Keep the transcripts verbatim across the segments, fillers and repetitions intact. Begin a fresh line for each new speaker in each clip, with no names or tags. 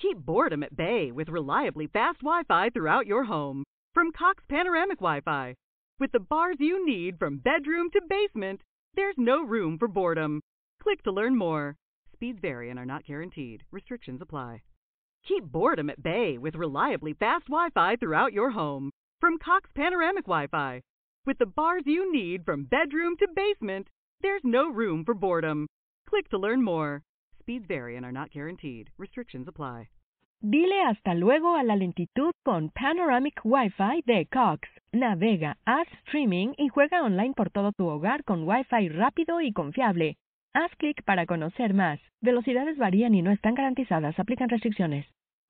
Keep boredom at bay with reliably fast Wi-Fi throughout your home. From Cox Panoramic Wi-Fi. With the bars you need from bedroom to basement, there's no room for boredom. Click to learn more. Speeds vary and are not guaranteed. Restrictions apply. Keep boredom at bay with reliably fast Wi-Fi throughout your home. From Cox Panoramic Wi-Fi. With the bars you need from bedroom to basement, there's no room for boredom. Click to learn more. Speeds vary and are not guaranteed. Restrictions apply.
Dile hasta luego a la lentitud con Panoramic Wi-Fi de Cox. Navega, haz streaming y juega online por todo tu hogar con Wi-Fi rápido y confiable. Haz clic para conocer más. Velocidades varían y no están garantizadas. Aplican restricciones.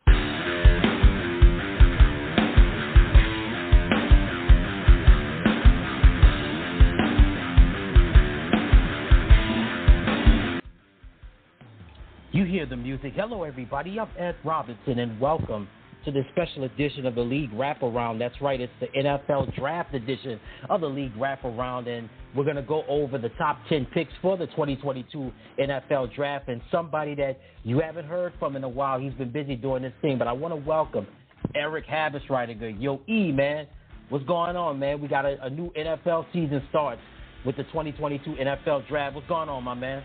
You hear the music. Hello, everybody. I'm Ed Robinson, and welcome to this special edition of the League Wraparound. That's right. It's the N F L Draft edition of the League Wraparound, and we're going to go over the top ten picks for the twenty twenty-two N F L Draft, and somebody that you haven't heard from in a while. He's been busy doing this thing, but I want to welcome Eric Habisreitiger. Yo, E, man, what's going on, man? We got a, a new N F L season starts with the twenty twenty-two N F L Draft. What's going on, my man?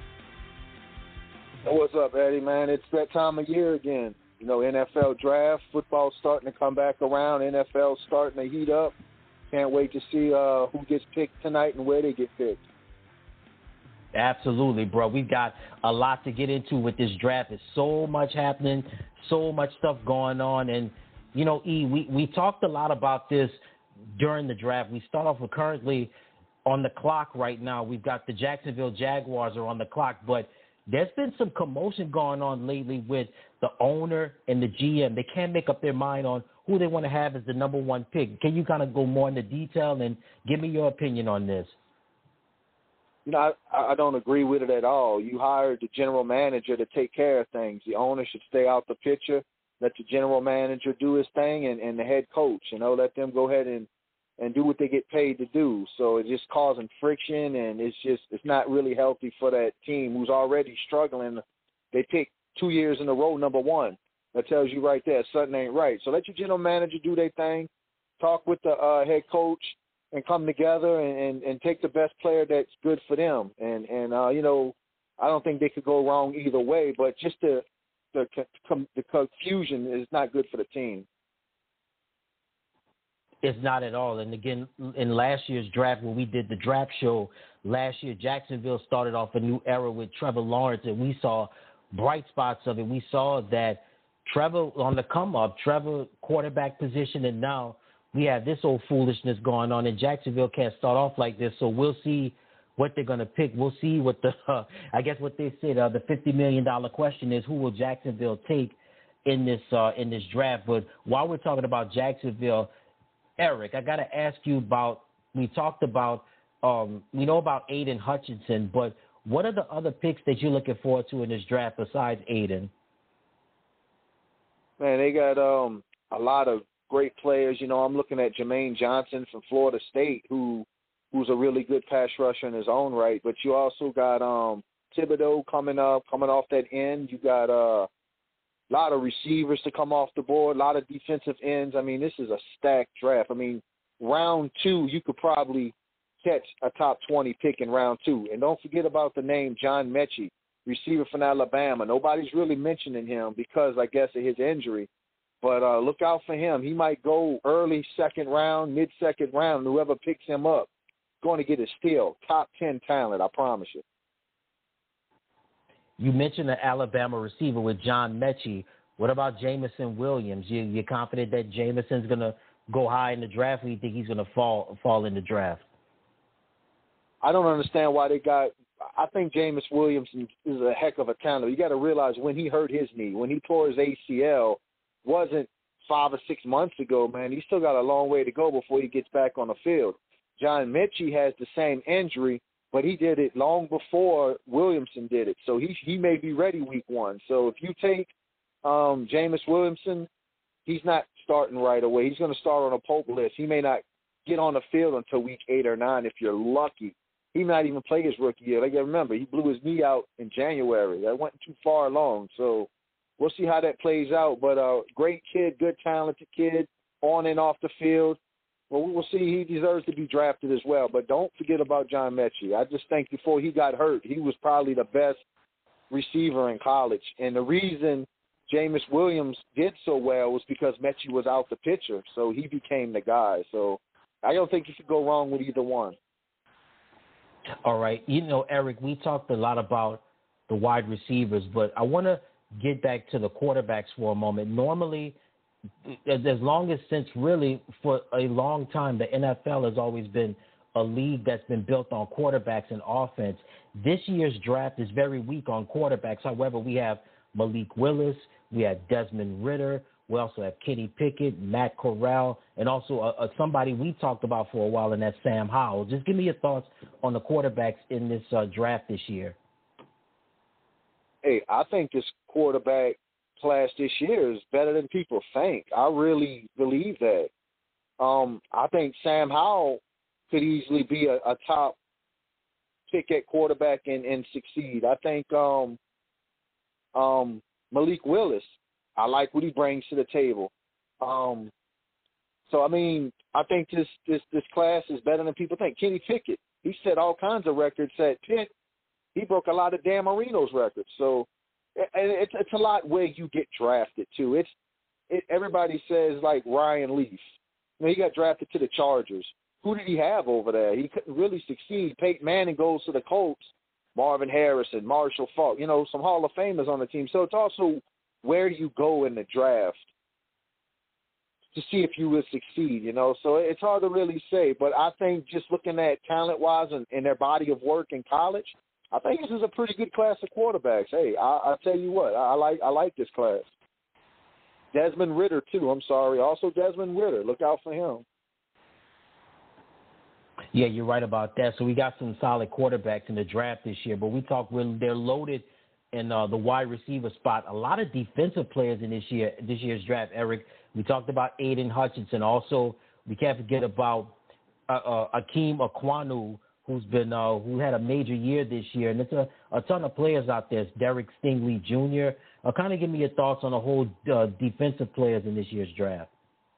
What's up, Eddie, man? It's that time of year again. You know, N F L draft, football's starting to come back around, N F L's starting to heat up. Can't wait to see uh, who gets picked tonight and where they get picked.
Absolutely, bro. We've got a lot to get into with this draft. There's so much happening, so much stuff going on. And, you know, E, we, we talked a lot about this during the draft. We start off with currently on the clock right now. We've got the Jacksonville Jaguars are on the clock, but there's been some commotion going on lately with the owner and the G M. They can't make up their mind on who they want to have as the number one pick. Can you kind of go more into detail and give me your opinion on this?
You know, I, I don't agree with it at all. You hired the general manager to take care of things. The owner should stay out the picture, let the general manager do his thing, and, and the head coach, you know, let them go ahead and, and do what they get paid to do. So it's just causing friction, and it's just it's not really healthy for that team who's already struggling. They pick two years in a row number one. That tells you right there something ain't right. So let your general manager do their thing, talk with the uh, head coach, and come together and, and, and take the best player that's good for them. And, and uh, you know, I don't think they could go wrong either way, but just the, the, the confusion is not good for the team.
It's not at all. And again, in last year's draft, when we did the draft show last year, Jacksonville started off a new era with Trevor Lawrence, and we saw bright spots of it. We saw that Trevor on the come up, Trevor quarterback position, and now we have this old foolishness going on, and Jacksonville can't start off like this. So we'll see what they're going to pick. We'll see what the, uh, I guess what they said, uh, the fifty million dollars question is, who will Jacksonville take in this uh, in this draft? But while we're talking about Jacksonville, Eric, I got to ask you about, we talked about, um, we know about Aiden Hutchinson, but what are the other picks that you're looking forward to in this draft besides Aiden?
Man, they got um, a lot of great players. You know, I'm looking at Jermaine Johnson from Florida State, who who's a really good pass rusher in his own right. But you also got um, Thibodeau coming up, coming off that end. You got uh, a lot of receivers to come off the board, a lot of defensive ends. I mean, this is a stacked draft. I mean, round two, you could probably catch a top twenty pick in round two. And don't forget about the name John Mechie, receiver from Alabama. Nobody's really mentioning him because, I guess, of his injury. But uh, look out for him. He might go early second round, mid-second round. Whoever picks him up is going to get a steal. Top ten talent, I promise you.
You mentioned the Alabama receiver with John Mechie. What about Jameson Williams? You, you're confident that Jameson's going to go high in the draft, or you think he's going to fall fall in the draft?
I don't understand why they got – I think Jameson Williams is a heck of a talent. You got to realize when he hurt his knee, when he tore his A C L, wasn't five or six months ago, man. He still got a long way to go before he gets back on the field. John Mechie has the same injury, but he did it long before Williamson did it. So he he may be ready week one. So if you take um, Jameis Williamson, he's not starting right away. He's going to start on a Pope list. He may not get on the field until week eight or nine if you're lucky. He might even play his rookie year. Like, remember, he blew his knee out in January. That wasn't too far along. So we'll see how that plays out. But uh, great kid, good talented kid, on and off the field. Well, we will see. He deserves to be drafted as well. But don't forget about John Mechie. I just think before he got hurt, he was probably the best receiver in college. And the reason Jameis Williams did so well was because Mechie was out the pitcher, so he became the guy. So I don't think you could go wrong with either one.
All right. You know, Eric, we talked a lot about the wide receivers, but I want to get back to the quarterbacks for a moment. Normally, as long as since really for a long time, the N F L has always been a league that's been built on quarterbacks and offense. This year's draft is very weak on quarterbacks. However, we have Malik Willis, we have Desmond Ridder, we also have Kenny Pickett, Matt Corral, and also a, a, somebody we talked about for a while, and that's Sam Howell. Just give me your thoughts on the quarterbacks in this uh, draft this year.
Hey, I think this quarterback class this year is better than people think. I really believe that. Um, I think Sam Howell could easily be a, a top pick at quarterback and, and succeed. I think um, um, Malik Willis, I like what he brings to the table. Um, so, I mean, I think this, this, this class is better than people think. Kenny Pickett, he set all kinds of records at Pitt. He broke a lot of Dan Marino's records. So, and it's it's a lot where you get drafted too. It's it, everybody says like Ryan Leaf. You know, he got drafted to the Chargers. Who did he have over there? He couldn't really succeed. Peyton Manning goes to the Colts. Marvin Harrison, Marshall Faulk. You know, some Hall of Famers on the team. So it's also where you go in the draft to see if you will succeed. You know, so it's hard to really say. But I think just looking at talent wise and, and their body of work in college, I think this is a pretty good class of quarterbacks. Hey, I, I'll tell you what, I, I like I like this class. Desmond Ridder, too. I'm sorry. Also Desmond Ridder. Look out for him.
Yeah, you're right about that. So we got some solid quarterbacks in the draft this year, but we talk when they're loaded in uh, the wide receiver spot. A lot of defensive players in this year this year's draft, Eric. We talked about Aiden Hutchinson. Also, we can't forget about uh, uh, Akeem Akwanu, who's been uh, who had a major year this year, and it's a, a ton of players out there. It's Derek Stingley Junior Uh, kind of give me your thoughts on the whole uh, defensive players in this year's draft.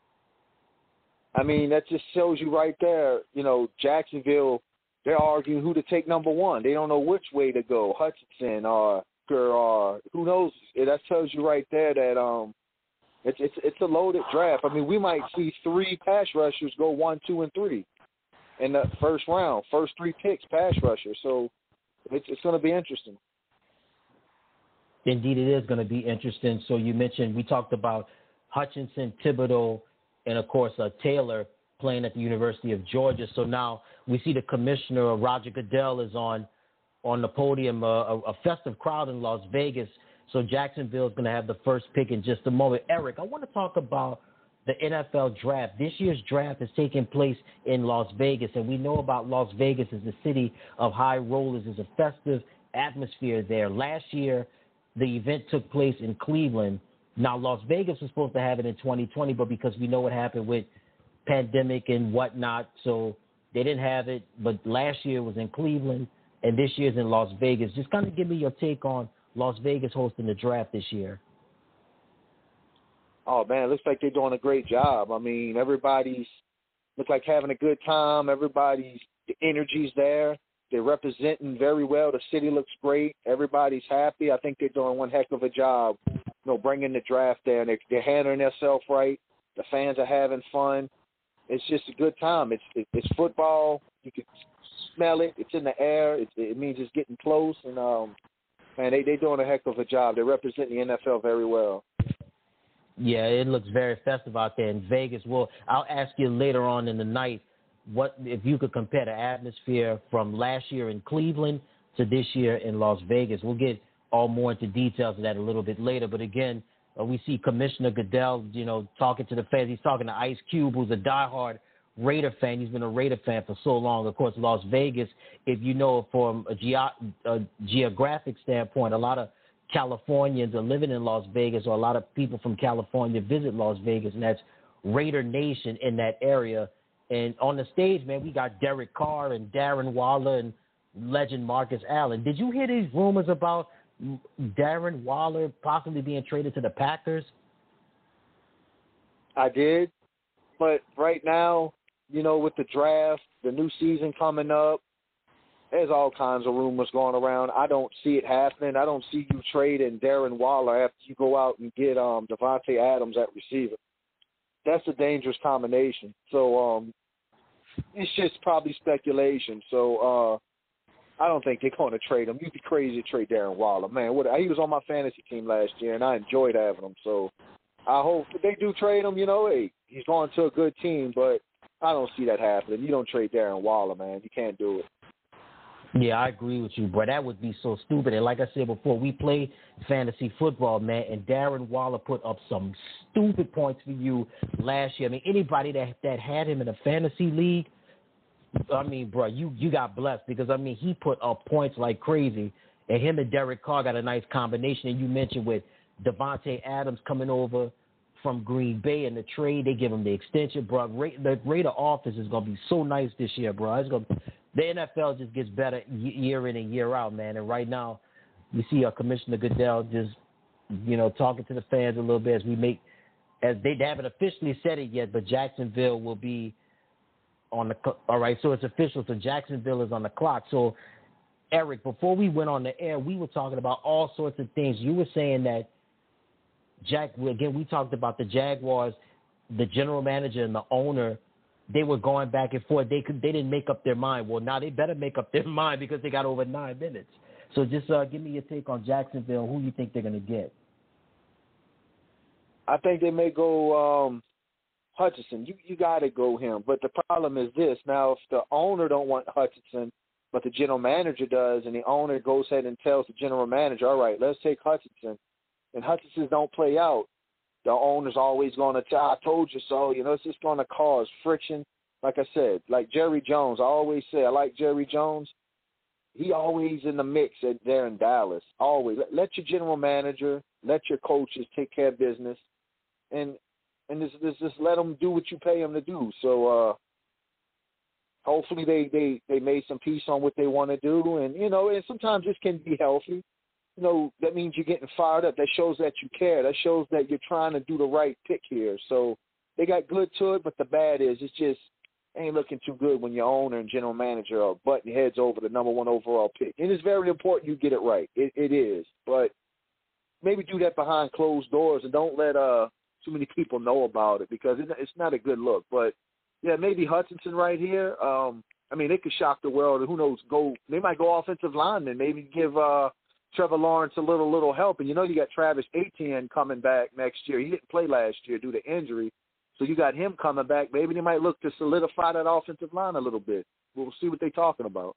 I mean, that just shows you right there. You know, Jacksonville, they're arguing who to take number one. They don't know which way to go, Hutchinson or or who knows. That tells you right there that um, it's it's it's a loaded draft. I mean, we might see three pass rushers go one, two, and three in the first round, first three picks, pass rusher. So it's, it's going to be interesting.
Indeed, it is going to be interesting. So you mentioned, we talked about Hutchinson, Thibodeau, and, of course, uh, Taylor playing at the University of Georgia. So now we see the commissioner, Roger Goodell, is on on the podium, uh, a, a festive crowd in Las Vegas. So Jacksonville is going to have the first pick in just a moment. Eric, I want to talk about the N F L draft. This year's draft is taking place in Las Vegas, and we know about Las Vegas as the city of high rollers. There's a festive atmosphere there. Last year, the event took place in Cleveland. Now, Las Vegas was supposed to have it in twenty twenty, but because we know what happened with pandemic and whatnot, so they didn't have it. But last year was in Cleveland, and this year's in Las Vegas. Just kind of give me your take on Las Vegas hosting the draft this year.
Oh, man, it looks like they're doing a great job. I mean, everybody's looks like having a good time. Everybody's the energy's there. They're representing very well. The city looks great. Everybody's happy. I think they're doing one heck of a job, you know, bringing the draft there. And they're, they're handling themselves right. The fans are having fun. It's just a good time. It's it, it's football. You can smell it. It's in the air. It, it means it's getting close. And, um, man, they, they're doing a heck of a job. They're representing the N F L very well.
Yeah, it looks very festive out there in Vegas. Well, I'll ask you later on in the night, what if you could compare the atmosphere from last year in Cleveland to this year in Las Vegas. We'll get all more into details of that a little bit later. But again, uh, we see Commissioner Goodell, you know, talking to the fans. He's talking to Ice Cube, who's a diehard Raider fan. He's been a Raider fan for so long. Of course, Las Vegas, if you know from a, ge- a geographic standpoint, a lot of Californians are living in Las Vegas, or a lot of people from California visit Las Vegas, and that's Raider Nation in that area. And on the stage, man, we got Derek Carr and Darren Waller and legend Marcus Allen. Did you hear these rumors about Darren Waller possibly being traded to the Packers?
I did, but right now, you know, with the draft, the new season coming up, there's all kinds of rumors going around. I don't see it happening. I don't see you trading Darren Waller after you go out and get um, Davante Adams at receiver. That's a dangerous combination. So um, it's just probably speculation. So uh, I don't think they're going to trade him. You'd be crazy to trade Darren Waller. Man, what, he was on my fantasy team last year, and I enjoyed having him. So I hope if they do trade him, you know, hey, he's going to a good team, but I don't see that happening. You don't trade Darren Waller, man. You can't do it.
Yeah, I agree with you, bro. That would be so stupid. And like I said before, we play fantasy football, man, and Darren Waller put up some stupid points for you last year. I mean, anybody that that had him in a fantasy league, I mean, bro, you, you got blessed because, I mean, he put up points like crazy. And him and Derek Carr got a nice combination. And you mentioned with Davante Adams coming over from Green Bay in the trade, they give him the extension, bro. The Raider office is going to be so nice this year, bro. It's going to The N F L just gets better year in and year out, man. And right now, you see uh, Commissioner Goodell just, you know, talking to the fans a little bit as we make, as they, they haven't officially said it yet, but Jacksonville will be on the, all right, so it's official. So Jacksonville is on the clock. So, Eric, before we went on the air, we were talking about all sorts of things. You were saying that, Jack, again, we talked about the Jaguars, the general manager and the owner, they were going back and forth. They could, they didn't make up their mind. Well, now they better make up their mind because they got over nine minutes. So just uh, give me your take on Jacksonville. Who you think they're going to get?
I think they may go um, Hutchinson. You you got to go him. But the problem is this. Now, if the owner don't want Hutchinson, but the general manager does, and the owner goes ahead and tells the general manager, all right, let's take Hutchinson, and Hutchinson don't play out, the owner's always going to tell, I told you so. You know, it's just going to cause friction. Like I said, like Jerry Jones, I always say, I like Jerry Jones. He always in the mix at, there in Dallas. Always. Let, let your general manager, let your coaches take care of business, and and just, just, just let them do what you pay them to do. So uh, hopefully they, they, they made some peace on what they want to do. And, you know, and sometimes this can be healthy. You know, that means you're getting fired up. That shows that you care. That shows that you're trying to do the right pick here. So they got good to it, but the bad is it's just ain't looking too good when your owner and general manager are butting heads over the number one overall pick. And it's very important you get it right. It, it is. But maybe do that behind closed doors and don't let uh too many people know about it because it, it's not a good look. But, yeah, maybe Hutchinson right here. Um, I mean, they could shock the world. Who knows? Go. They might go offensive lineman. Maybe give uh, – Trevor Lawrence a little little help. And you know you got Travis Etienne coming back next year. He didn't play last year due to injury. So you got him coming back. Maybe they might look to solidify that offensive line a little bit. We'll see what they're talking about.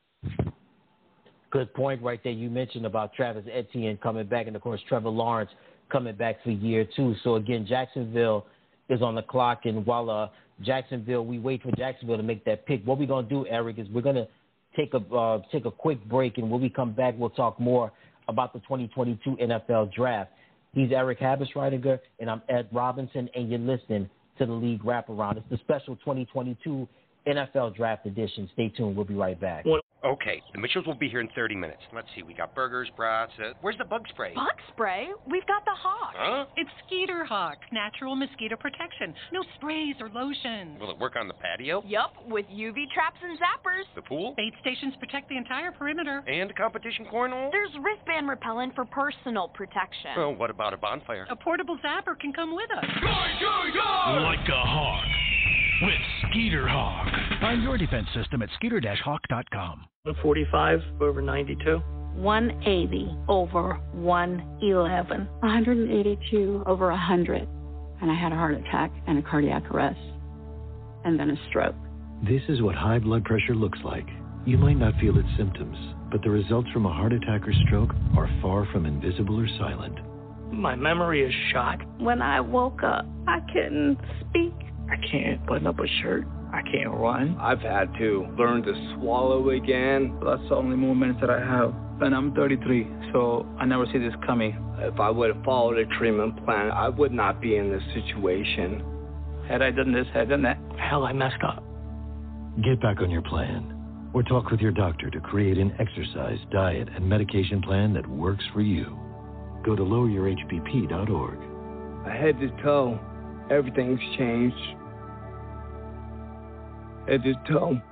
Good point right there. You mentioned about Travis Etienne coming back, and, of course, Trevor Lawrence coming back for year two. So, again, Jacksonville is on the clock. And while uh, Jacksonville, we wait for Jacksonville to make that pick, what we're going to do, Eric, is we're going to take a uh, take a quick break, and when we come back, we'll talk more about the twenty twenty-two N F L Draft. He's Eric Habisreitiger, and I'm Ed Robinson, and you're listening to the League Wraparound. It's the special twenty twenty-two N F L Draft Edition. Stay tuned. We'll be right back.
Okay, the Mitchells will be here in thirty minutes. Let's see, we got burgers, brats. Uh, where's the bug spray?
Bug spray? We've got the Hawk.
Huh?
It's Skeeter Hawk, natural mosquito protection. No sprays or lotions.
Will it work on the patio?
Yup, with U V traps and zappers.
The pool?
Bait stations protect the entire perimeter.
And competition cornhole?
There's wristband repellent for personal protection.
Well, what about a bonfire?
A portable zapper can come with us.
Like a hawk with Skeeter Hawk. Find your defense system at skeeter dash hawk dot com.
one forty-five over ninety-two.
one eighty over one eleven. one eighty-two over one hundred. And I had a heart attack and a cardiac arrest. And then a stroke.
This is what high blood pressure looks like. You might not feel its symptoms, but the results from a heart attack or stroke are far from invisible or silent.
My memory is shot.
When I woke up, I couldn't speak.
I can't button up a shirt. I can't run.
I've had to learn to swallow again.
That's the only movements that I have. And I'm thirty-three, so I never see this coming.
If I would have followed a treatment plan, I would not be in this situation.
Had I done this, had I done that, hell, I messed up.
Get back on your plan. Or talk with your doctor to create an exercise, diet, and medication plan that works for you. Go to lower your H B P dot org.
Head to toe, everything's changed. Head to toe.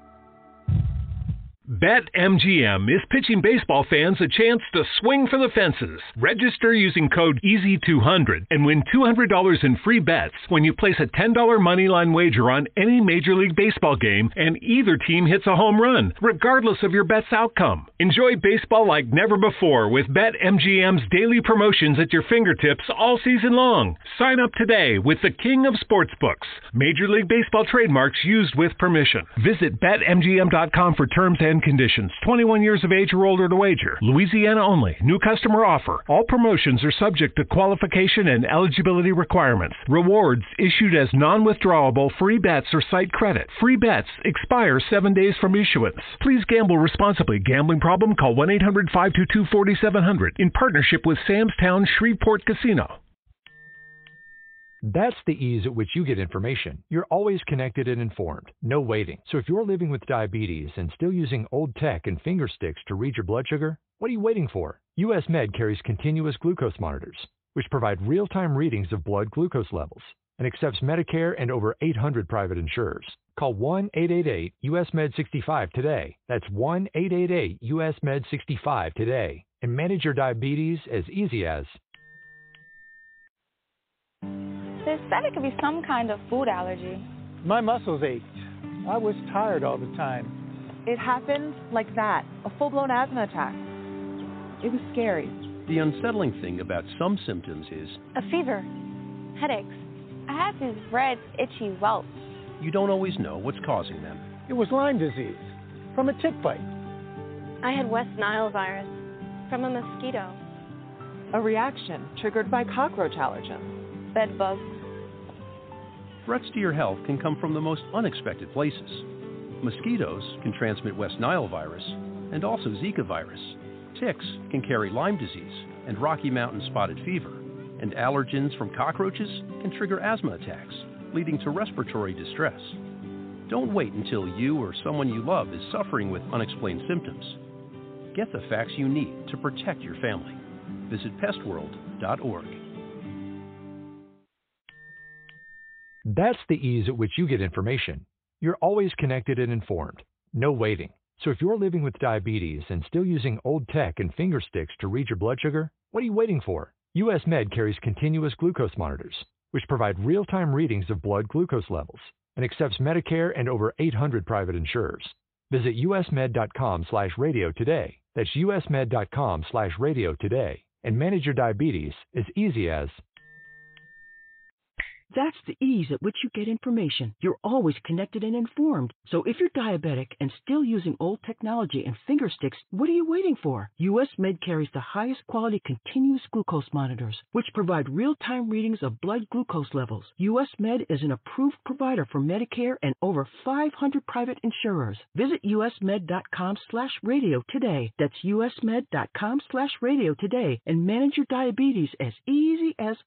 BetMGM is pitching baseball fans a chance to swing for the fences. Register using code E A S Y two hundred and win two hundred dollars in free bets when you place a ten dollars moneyline wager on any Major League Baseball game and either team hits a home run, regardless of your bet's outcome. Enjoy baseball like never before with BetMGM's daily promotions at your fingertips all season long. Sign up today with the King of Sportsbooks. Major League Baseball trademarks used with permission. Visit Bet M G M dot com for terms and conditions. twenty-one years of age or older to wager. Louisiana only. New customer offer. All promotions are subject to qualification and eligibility requirements. Rewards issued as non-withdrawable free bets or site credit. Free bets expire seven days from issuance. Please gamble responsibly. Gambling problem? Call one eight hundred five two two four seven zero zero in partnership with Sam's Town Shreveport Casino.
That's the ease at which you get information. You're always connected and informed. No waiting. So if you're living with diabetes and still using old tech and finger sticks to read your blood sugar, what are you waiting for? U S Med carries continuous glucose monitors, which provide real-time readings of blood glucose levels and accepts Medicare and over eight hundred private insurers. Call one eight eight eight U S Med sixty-five today. That's one eight eight eight U S Med sixty-five today. And manage your diabetes as easy as...
They said it could be some kind of food allergy.
My muscles ached. I was tired all the time.
It happened like that, a full-blown asthma attack. It was scary.
The unsettling thing about some symptoms is
a fever, headaches. I have these red, itchy welts.
You don't always know what's causing them.
It was Lyme disease from a tick bite.
I had West Nile virus from a mosquito.
A reaction triggered by cockroach allergens.
Bed bugs.
Threats to your health can come from the most unexpected places. Mosquitoes can transmit West Nile virus and also Zika virus. Ticks can carry Lyme disease and Rocky Mountain spotted fever. And allergens from cockroaches can trigger asthma attacks, leading to respiratory distress. Don't wait until you or someone you love is suffering with unexplained symptoms. Get the facts you need to protect your family. Visit pest world dot org.
That's the ease at which you get information. You're always connected and informed. No waiting. So if you're living with diabetes and still using old tech and finger sticks to read your blood sugar, what are you waiting for? U S Med carries continuous glucose monitors, which provide real-time readings of blood glucose levels and accepts Medicare and over eight hundred private insurers. Visit U S Med dot com slash radio today. That's U S Med dot com slash radio today. And manage your diabetes as easy as...
That's the ease at which you get information. You're always connected and informed. So if you're diabetic and still using old technology and finger sticks, what are you waiting for? U S Med carries the highest quality continuous glucose monitors, which provide real-time readings of blood glucose levels. U S Med is an approved provider for Medicare and over five hundred private insurers. Visit U S Med dot com slash radio today. That's U S Med dot com slash radio today and manage your diabetes as easy as...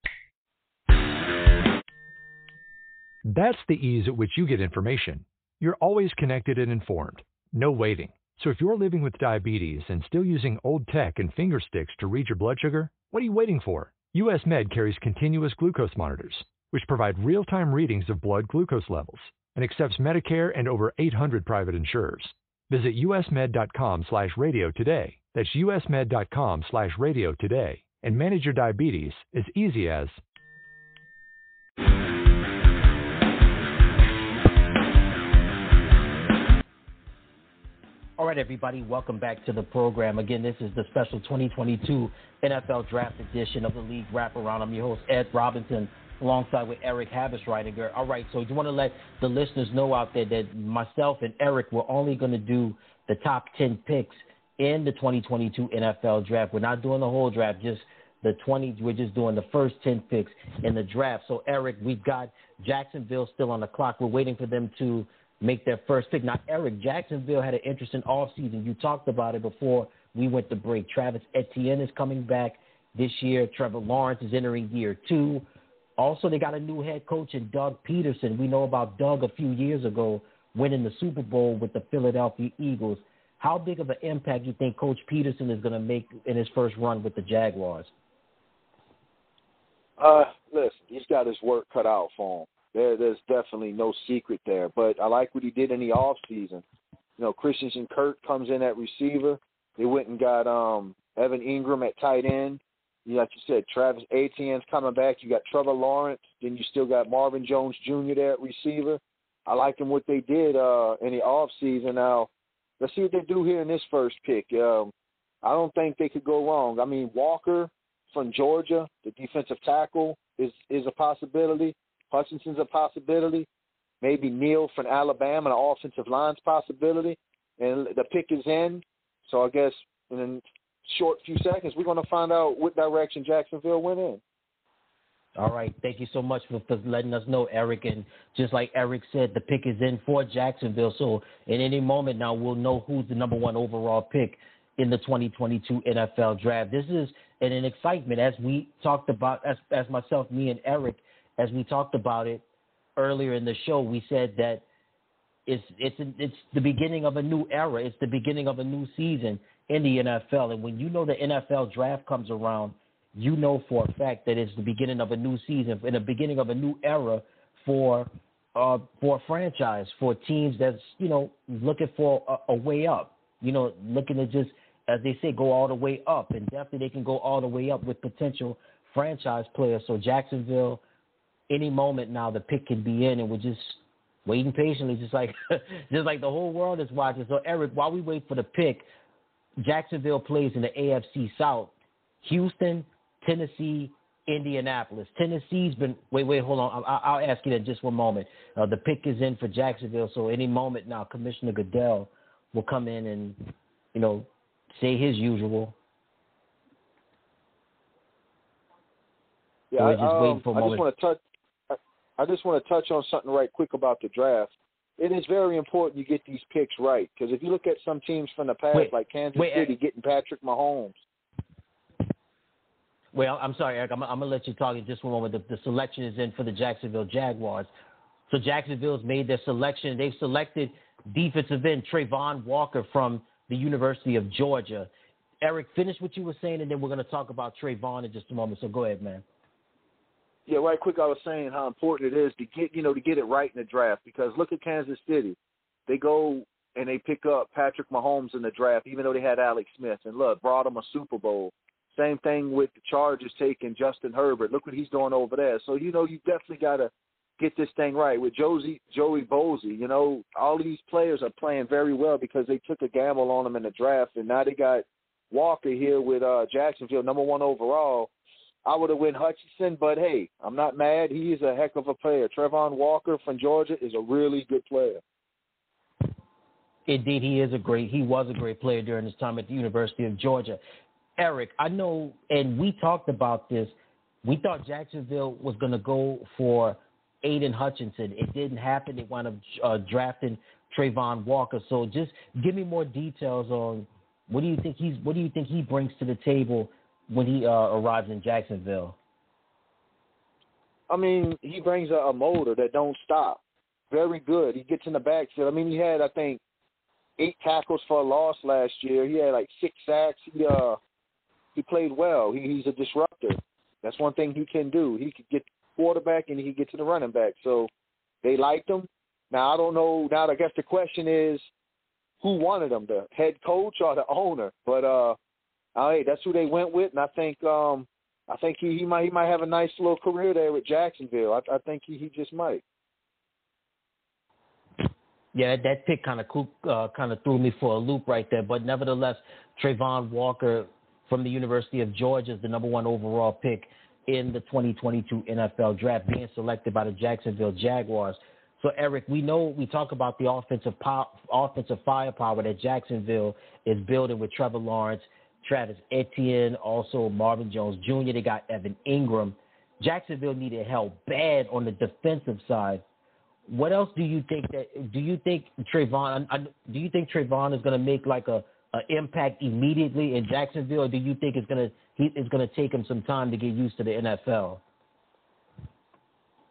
That's the ease at which you get information. You're always connected and informed. No waiting. So if you're living with diabetes and still using old tech and finger sticks to read your blood sugar, what are you waiting for? U S Med carries continuous glucose monitors, which provide real-time readings of blood glucose levels and accepts Medicare and over eight hundred private insurers. Visit U S Med dot com slash radio today. That's U S Med dot com slash radio today. And manage your diabetes as easy as...
All right, everybody, welcome back to the program. Again, this is the special twenty twenty-two N F L Draft edition of the League Wraparound. I'm your host, Ed Robinson, alongside with Eric Havisreitiger. All right, so I want to let the listeners know out there that myself and Eric, we're only going to do the top ten picks in the twenty twenty-two N F L Draft. We're not doing the whole draft, just the twenty. We're just doing the first ten picks in the draft. So, Eric, we've got Jacksonville still on the clock. We're waiting for them to make their first pick. Now, Eric, Jacksonville had an interesting offseason. You talked about it before we went to break. Travis Etienne is coming back this year. Trevor Lawrence is entering year two. Also, they got a new head coach in Doug Peterson. We know about Doug a few years ago winning the Super Bowl with the Philadelphia Eagles. How big of an impact do you think Coach Peterson is going to make in his first run with the Jaguars?
Uh, listen, he's got his work cut out for him. There, there's definitely no secret there. But I like what he did in the offseason. You know, Christensen Kirk comes in at receiver. They went and got um, Evan Ingram at tight end. You know, like you said, Travis Etienne's coming back. You got Trevor Lawrence. Then you still got Marvin Jones Junior there at receiver. I like them what they did uh, in the offseason. Now, let's see what they do here in this first pick. Um, I don't think they could go wrong. I mean, Walker from Georgia, the defensive tackle, is, is a possibility. Hutchinson's a possibility. Maybe Neal from Alabama, an offensive line's possibility. And the pick is in. So I guess in a short few seconds, we're going to find out what direction Jacksonville went in.
All right. Thank you so much for, for letting us know, Eric. And just like Eric said, the pick is in for Jacksonville. So in any moment now, we'll know who's the number one overall pick in the twenty twenty-two N F L draft. This is an, an excitement, as we talked about, as, as myself, me, and Eric, as we talked about it earlier in the show. We said that it's it's it's the beginning of a new era. It's the beginning of a new season in the N F L. And when you know the N F L draft comes around, you know for a fact that it's the beginning of a new season and the beginning of a new era for uh, for a franchise, for teams that's, you know, looking for a, a way up, you know, looking to just, as they say, go all the way up. And definitely they can go all the way up with potential franchise players. So Jacksonville, any moment now, the pick can be in, and we're just waiting patiently, just like just like the whole world is watching. So, Eric, while we wait for the pick, Jacksonville plays in the A F C South. Houston, Tennessee, Indianapolis. Tennessee's been – wait, wait, hold on. I'll, I'll ask you that in just one moment. Uh, the pick is in for Jacksonville, so any moment now, Commissioner Goodell will come in and, you know, say his usual.
Yeah,
so
I,
just
um,
waiting for a
I
moment.
just want to touch. I just want to touch on something right quick about the draft. It is very important you get these picks right, because if you look at some teams from the past,
wait,
like Kansas
wait,
City getting Patrick Mahomes.
Well, I'm sorry, Eric. I'm, I'm going to let you talk in just one moment. The, the selection is in for the Jacksonville Jaguars. So Jacksonville's made their selection. They've selected defensive end Trayvon Walker from the University of Georgia. Eric, finish what you were saying, and then we're going to talk about Trayvon in just a moment. So go ahead, man.
Yeah, right quick, I was saying how important it is to get, you know, to get it right in the draft, because look at Kansas City. They go and they pick up Patrick Mahomes in the draft, even though they had Alex Smith, and look, brought him a Super Bowl. Same thing with the Chargers taking Justin Herbert. Look what he's doing over there. So, you know, you definitely got to get this thing right. With Josie, Joey Bozy, you know, all of these players are playing very well because they took a gamble on them in the draft, and now they got Walker here with uh, Jacksonville, number one overall. I would have went Hutchinson, but, hey, I'm not mad. He is a heck of a player. Trayvon Walker from Georgia is a really good player.
Indeed, he is a great – he was a great player during his time at the University of Georgia. Eric, I know, and we talked about this, we thought Jacksonville was going to go for Aiden Hutchinson. It didn't happen. They wound up uh, drafting Trayvon Walker. So just give me more details on what do you think he's what do you think he brings to the table when he uh, arrives in Jacksonville?
I mean, he brings a, a motor that don't stop. Very good. He gets in the backfield. I mean, he had, I think, eight tackles for a loss last year. He had like six sacks. He uh he played well. He, he's a disruptor. That's one thing he can do. He could get quarterback and he could get to the running back. So they liked him. Now I don't know. Now I guess the question is, who wanted him, the head coach or the owner? But uh, hey, that's who they went with, and I think um I think he, he might he might have a nice little career there with Jacksonville. I, I think he, he just might.
Yeah, that pick kind of uh, kind of threw me for a loop right there. But nevertheless, Trayvon Walker from the University of Georgia is the number one overall pick in the twenty twenty-two N F L draft, being selected by the Jacksonville Jaguars. So, Eric, we know we talk about the offensive power, offensive firepower that Jacksonville is building with Trevor Lawrence, Travis Etienne, also Marvin Jones Junior They got Evan Ingram. Jacksonville needed help bad on the defensive side. What else do you think that? Do you think Trayvon? Do you think Trayvon is going to make like a, a impact immediately in Jacksonville, or do you think it's going to he it's going to take him some time to get used to the N F L?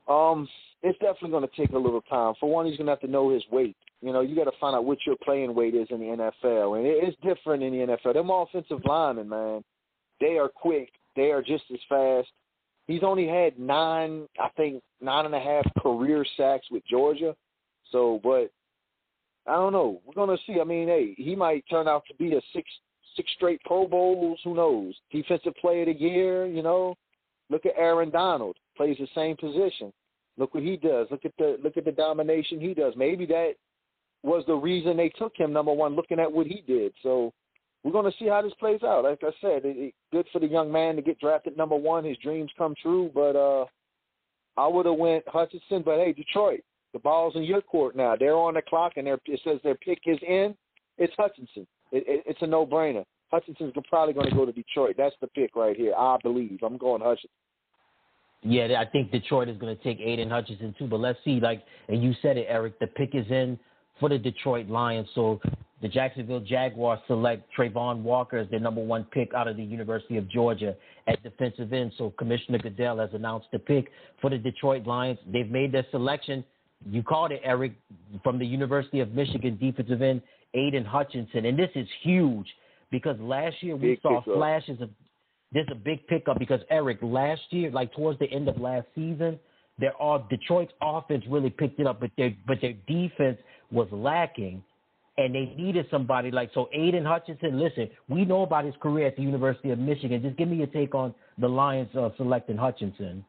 Um, it's definitely going to take a little time. For one, he's going to have to know his weight. You know, you got to find out what your playing weight is in the N F L, and it's different in the N F L. Them offensive linemen, man, they are quick. They are just as fast. He's only had nine, I think, nine and a half career sacks with Georgia. So, but I don't know. We're going to see. I mean, hey, he might turn out to be a six six straight Pro Bowls. Who knows? Defensive Player of the Year, you know. Look at Aaron Donald. Plays the same position. Look what he does. Look at the look at the domination he does. Maybe that was the reason they took him number one, looking at what he did. So we're going to see how this plays out. Like I said, it, it, good for the young man to get drafted number one. His dreams come true. But uh, I would have went Hutchinson. But, hey, Detroit, the ball's in your court now. They're on the clock, and it says their pick is in. It's Hutchinson. It, it, it's a no-brainer. Hutchinson's probably going to go to Detroit. That's the pick right here, I believe. I'm going Hutchinson.
Yeah, I think Detroit is going to take Aiden Hutchinson too. But let's see, like, and you said it, Eric, the pick is in for the Detroit Lions. So the Jacksonville Jaguars select Trayvon Walker as their number one pick out of the University of Georgia at defensive end. So Commissioner Goodell has announced the pick for the Detroit Lions. They've made their selection. You called it, Eric, from the University of Michigan defensive end, Aiden Hutchinson. And this is huge because last year we
Big
saw
pickup.
flashes of this is a big pickup because, Eric, last year, like towards the end of last season, their all Detroit's offense really picked it up, but their but their defense was lacking, and they needed somebody like so. Aiden Hutchinson, listen, we know about his career at the University of Michigan. Just give me your take on the Lions uh, selecting Hutchinson.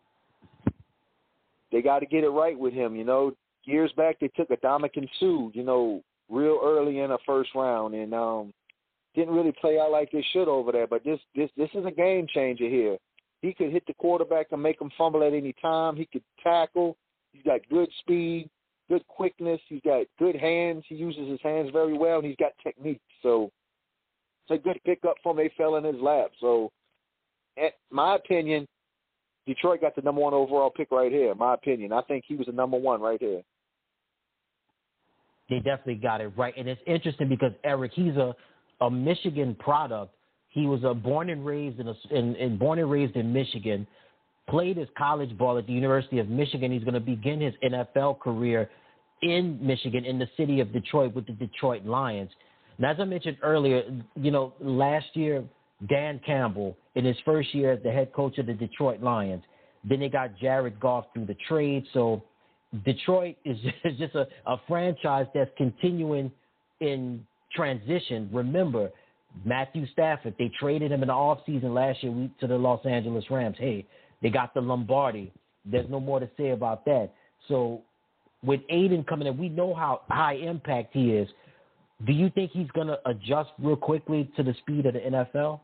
They got to get it right with him. You know, years back they took Ndamukong Suh, you know, real early in the first round, and um, didn't really play out like they should over there. But this this this is a game changer here. He could hit the quarterback and make him fumble at any time. He could tackle. He's got good speed, good quickness. He's got good hands. He uses his hands very well, and he's got technique. So it's a good pickup for him. They fell in his lap. So, in my opinion, Detroit got the number one overall pick right here. My opinion. I think he was the number one right here.
They definitely got it right. And it's interesting because, Eric, he's a, a Michigan product. He was uh, born and raised in, a, in, in born and raised in Michigan, played his college ball at the University of Michigan. He's going to begin his N F L career in Michigan, in the city of Detroit, with the Detroit Lions. And as I mentioned earlier, you know, last year, Dan Campbell, in his first year as the head coach of the Detroit Lions, then they got Jared Goff through the trade. So Detroit is just a, a franchise that's continuing in transition. Remember, Matthew Stafford, they traded him in the offseason last year to the Los Angeles Rams. Hey, they got the Lombardi. There's no more to say about that. So with Aiden coming in, we know how high impact he is. Do you think he's going to adjust real quickly to the speed of the N F L?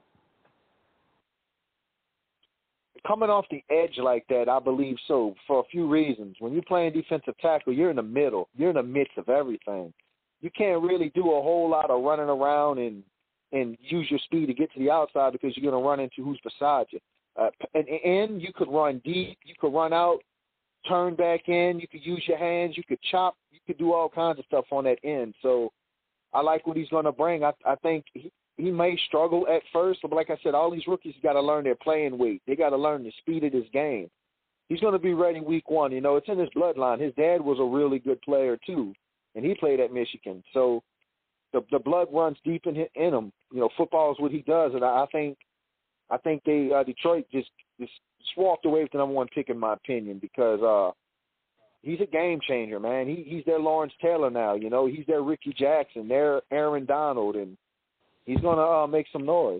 Coming off the edge like that, I believe so, for a few reasons. When you're playing defensive tackle, you're in the middle. You're in the midst of everything. You can't really do a whole lot of running around and and use your speed to get to the outside because you're going to run into who's beside you. Uh, and, and you could run deep. You could run out, turn back in. You could use your hands. You could chop. You could do all kinds of stuff on that end. So I like what he's going to bring. I, I think he, he may struggle at first, but like I said, all these rookies got to learn their playing weight. They got to learn the speed of this game. He's going to be ready week one. You know, it's in his bloodline. His dad was a really good player too, and he played at Michigan. So the the blood runs deep in, in him. You know, football is what he does, and I, I think I think they uh, Detroit just, just walked away with the number one pick in my opinion because uh, he's a game changer, man. He he's their Lawrence Taylor now. You know, he's their Ricky Jackson, their Aaron Donald, and he's gonna uh, make some noise.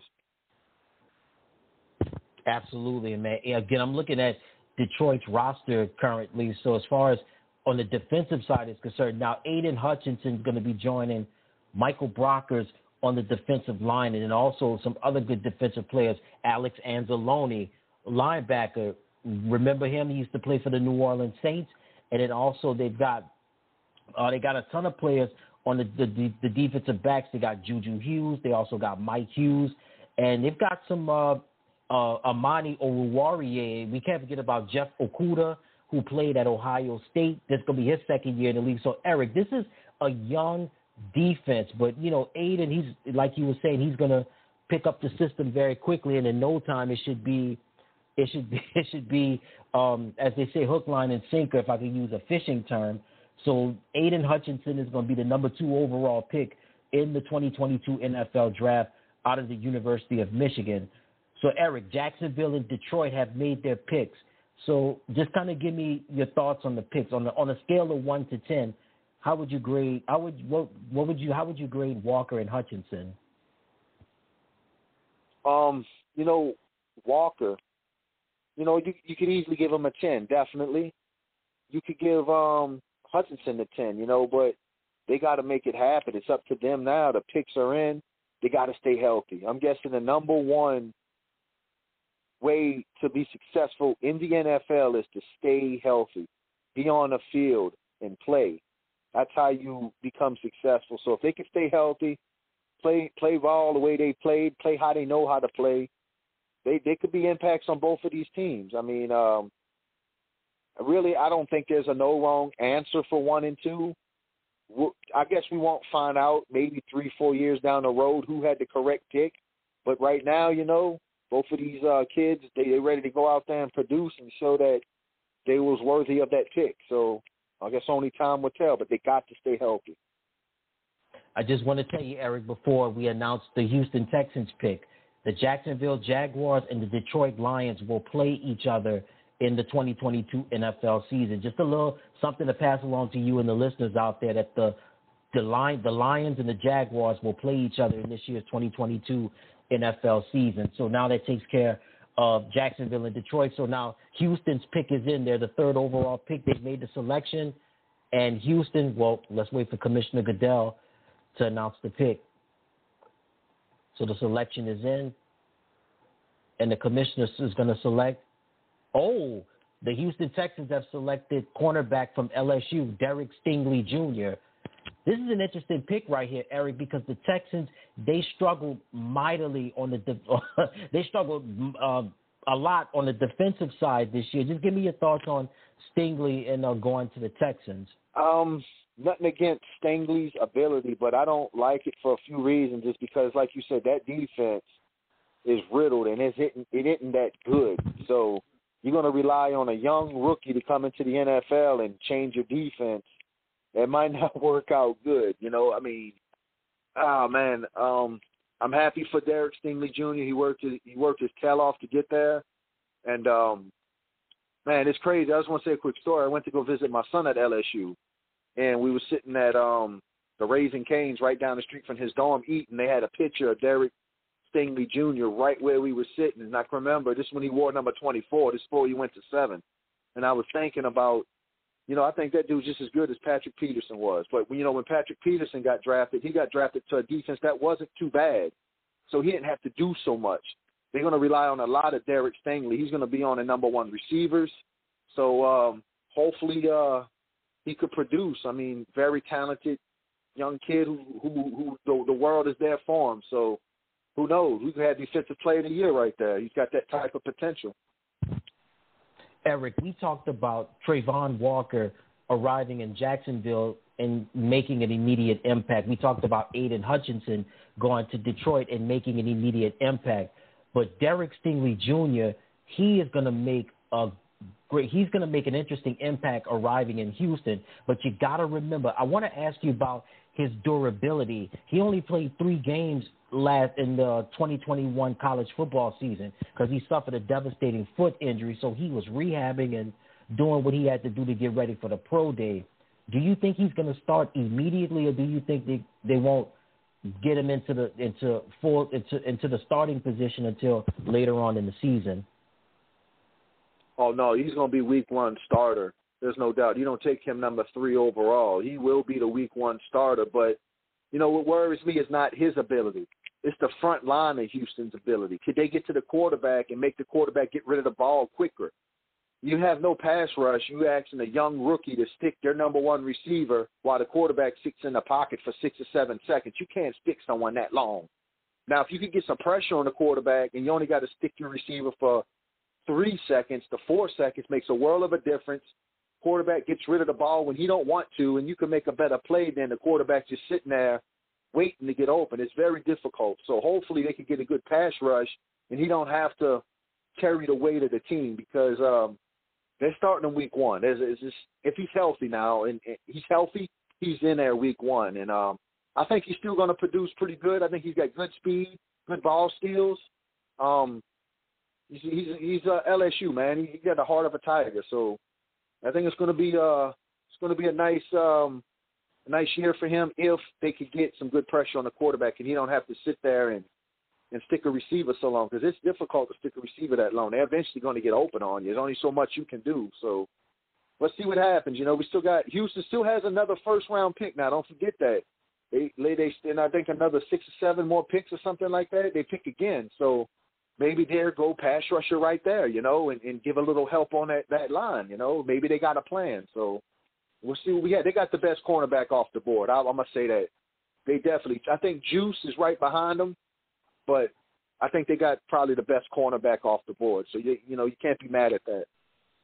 Absolutely, man. Again, I'm looking at Detroit's roster currently. So as far as on the defensive side is concerned, now Aiden Hutchinson is going to be joining Michael Brockers on the defensive line, and then also some other good defensive players. Alex Anzalone, linebacker. Remember him? He used to play for the New Orleans Saints. And then also they've got uh, they got a ton of players on the, the the defensive backs. They got Juju Hughes. They also got Mike Hughes, and they've got some uh, uh, Amani Oruwariye. We can't forget about Jeff Okudah, who played at Ohio State. This is gonna be his second year in the league. So Eric, this is a young defense, but you know, Aiden, he's like you were saying, he's gonna pick up the system very quickly, and in no time it should be it, It should be, it should be um, as they say, hook, line, and sinker, if I could use a fishing term. So Aiden Hutchinson is going to be the number two overall pick in the twenty twenty-two N F L draft out of the University of Michigan. So, Eric, Jacksonville and Detroit have made their picks. So just kind of give me your thoughts on the picks. On the on a scale of one to ten, how would you grade how would what what would you how would you grade Walker and Hutchinson?
Um, you know, Walker, you know, you you could easily give him a ten, definitely. You could give um Hutchinson a ten, you know, but they got to make it happen. It's up to them now. The picks are in. They got to stay healthy. I'm guessing the number one way to be successful in the N F L is to stay healthy, be on the field, and play. That's how you become successful. So if they can stay healthy, play play ball the way they played, play how they know how to play, they they could be impacts on both of these teams. I mean, um, really, I don't think there's a no wrong answer for one and two. I guess we won't find out maybe three, four years down the road who had the correct pick. But right now, you know, both of these uh, kids, they, they're ready to go out there and produce and show that they was worthy of that pick. So I guess only time will tell, but they got to stay healthy.
I just want to tell you, Eric, before we announced the Houston Texans pick, the Jacksonville Jaguars and the Detroit Lions will play each other in the twenty twenty-two N F L season. Just a little something to pass along to you and the listeners out there that the the, Lion, the Lions and the Jaguars will play each other in this year's twenty twenty-two N F L season. So now that takes care of Jacksonville and Detroit. So now Houston's pick is in there, the third overall pick. They've made the selection. And Houston, well, let's wait for Commissioner Goodell to announce the pick. So the selection is in. And the commissioner is going to select. Oh, the Houston Texans have selected cornerback from L S U, Derek Stingley Junior This is an interesting pick right here, Eric, because the Texans, they struggled mightily on the de- – they struggled uh, a lot on the defensive side this year. Just give me your thoughts on Stingley and uh, going to the Texans.
Um, nothing against Stingley's ability, but I don't like it for a few reasons. Just because, like you said, that defense is riddled and it isn't, it isn't that good. So – you're going to rely on a young rookie to come into the N F L and change your defense. It might not work out good, you know. I mean, oh, man, um, I'm happy for Derek Stingley Junior He worked his, he worked his tail off to get there. And, um, man, it's crazy. I just want to say a quick story. I went to go visit my son at L S U, and we were sitting at um, the Raising Cane's right down the street from his dorm eating. They had a picture of Derek Stingley Junior right where we were sitting. And I can remember this when he wore number twenty-four. This before he went to seven. And I was thinking about, you know, I think that dude's just as good as Patrick Peterson was. But, you know, when Patrick Peterson got drafted, he got drafted to a defense that wasn't too bad. So he didn't have to do so much. They're going to rely on a lot of Derek Stingley. He's going to be on the number one receivers. So um, hopefully uh, he could produce. I mean, very talented young kid who, who, who the, the world is there for him. So, who knows? We could have defensive player of the year right there. He's got that type of potential.
Eric, we talked about Trayvon Walker arriving in Jacksonville and making an immediate impact. We talked about Aiden Hutchinson going to Detroit and making an immediate impact. But Derek Stingley Junior, he is going to make a great – he's going to make an interesting impact arriving in Houston. But you got to remember, I want to ask you about his durability. He only played three games last in the twenty twenty-one college football season because he suffered a devastating foot injury, so he was rehabbing and doing what he had to do to get ready for the pro day. Do you think he's going to start immediately, or do you think they, they won't get him into the into full into into the starting position until later on in the season?
Oh no, he's going to be week one starter. There's no doubt. You don't take him number three overall. He will be the week one starter, but you know what worries me is not his ability. It's the front line of Houston's ability. Could they get to the quarterback and make the quarterback get rid of the ball quicker? You have no pass rush. You asking a young rookie to stick their number one receiver while the quarterback sits in the pocket for six or seven seconds. You can't stick someone that long. Now, if you could get some pressure on the quarterback and you only got to stick your receiver for three seconds to four seconds, makes a world of a difference. Quarterback gets rid of the ball when he don't want to, and you can make a better play than the quarterback just sitting there waiting to get open. It's very difficult. So hopefully they can get a good pass rush, and he don't have to carry the weight of the team because um, they're starting in week one. There's, there's just, if he's healthy now, and, and he's healthy, he's in there week one. And um, I think he's still going to produce pretty good. I think he's got good speed, good ball skills. Um, he's he's, he's uh, L S U, man. He, he got the heart of a tiger. So I think it's going to be uh, it's going to be a nice um, a nice year for him if they could get some good pressure on the quarterback and he don't have to sit there and, and stick a receiver so long because it's difficult to stick a receiver that long. They're eventually going to get open on you. There's only so much you can do. So let's see what happens. You know, we still got Houston still has another first round pick now. Don't forget that. They they and I think another six or seven more picks or something like that. They pick again. So maybe there go pass rusher right there, you know, and, and give a little help on that, that line, you know. Maybe they got a plan. So we'll see what we have. They got the best cornerback off the board. I, I'm going to say that. They definitely – I think Juice is right behind them, but I think they got probably the best cornerback off the board. So, you, you know, you can't be mad at that.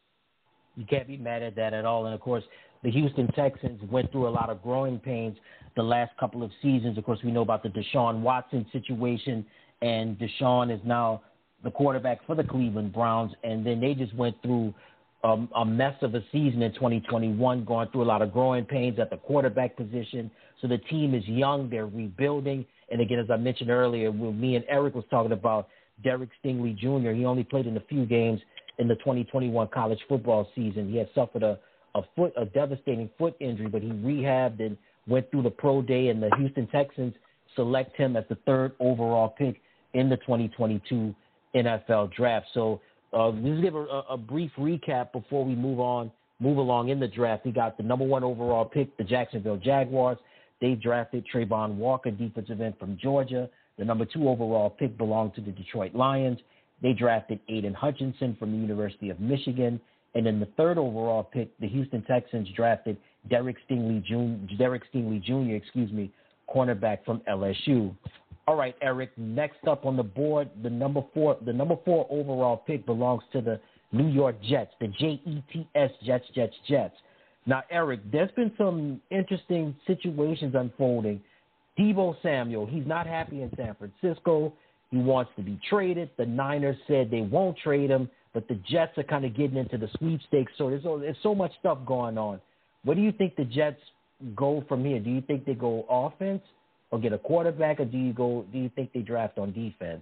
You can't be mad at that at all. And, of course, the Houston Texans went through a lot of growing pains the last couple of seasons. Of course, we know about the Deshaun Watson situation, and Deshaun is now the quarterback for the Cleveland Browns. And then they just went through um, a mess of a season in twenty twenty-one, going through a lot of growing pains at the quarterback position. So the team is young. They're rebuilding. And, again, as I mentioned earlier, when me and Eric was talking about Derek Stingley Junior, he only played in a few games in the twenty twenty-one college football season. He had suffered a, a foot, a devastating foot injury, but he rehabbed and went through the pro day, and the Houston Texans select him as the third overall pick in the twenty twenty-two N F L draft. So uh, let's give a, a brief recap before we move on, move along in the draft. We got the number one overall pick, the Jacksonville Jaguars. They drafted Trayvon Walker, defensive end from Georgia. The number two overall pick belonged to the Detroit Lions. They drafted Aiden Hutchinson from the University of Michigan. And then the third overall pick, the Houston Texans drafted Derek Stingley Junior, Derek Stingley Junior, excuse me, cornerback from L S U. All right, Eric, next up on the board, the number four, the number four overall pick belongs to the New York Jets, the J E T S, Jets, Jets, Jets. Now, Eric, there's been some interesting situations unfolding. Deebo Samuel, he's not happy in San Francisco. He wants to be traded. The Niners said they won't trade him, but the Jets are kind of getting into the sweepstakes. So there's, there's so much stuff going on. What do you think the Jets go from here? Do you think they go offense or get a quarterback, or do you go? Do you think they draft on defense?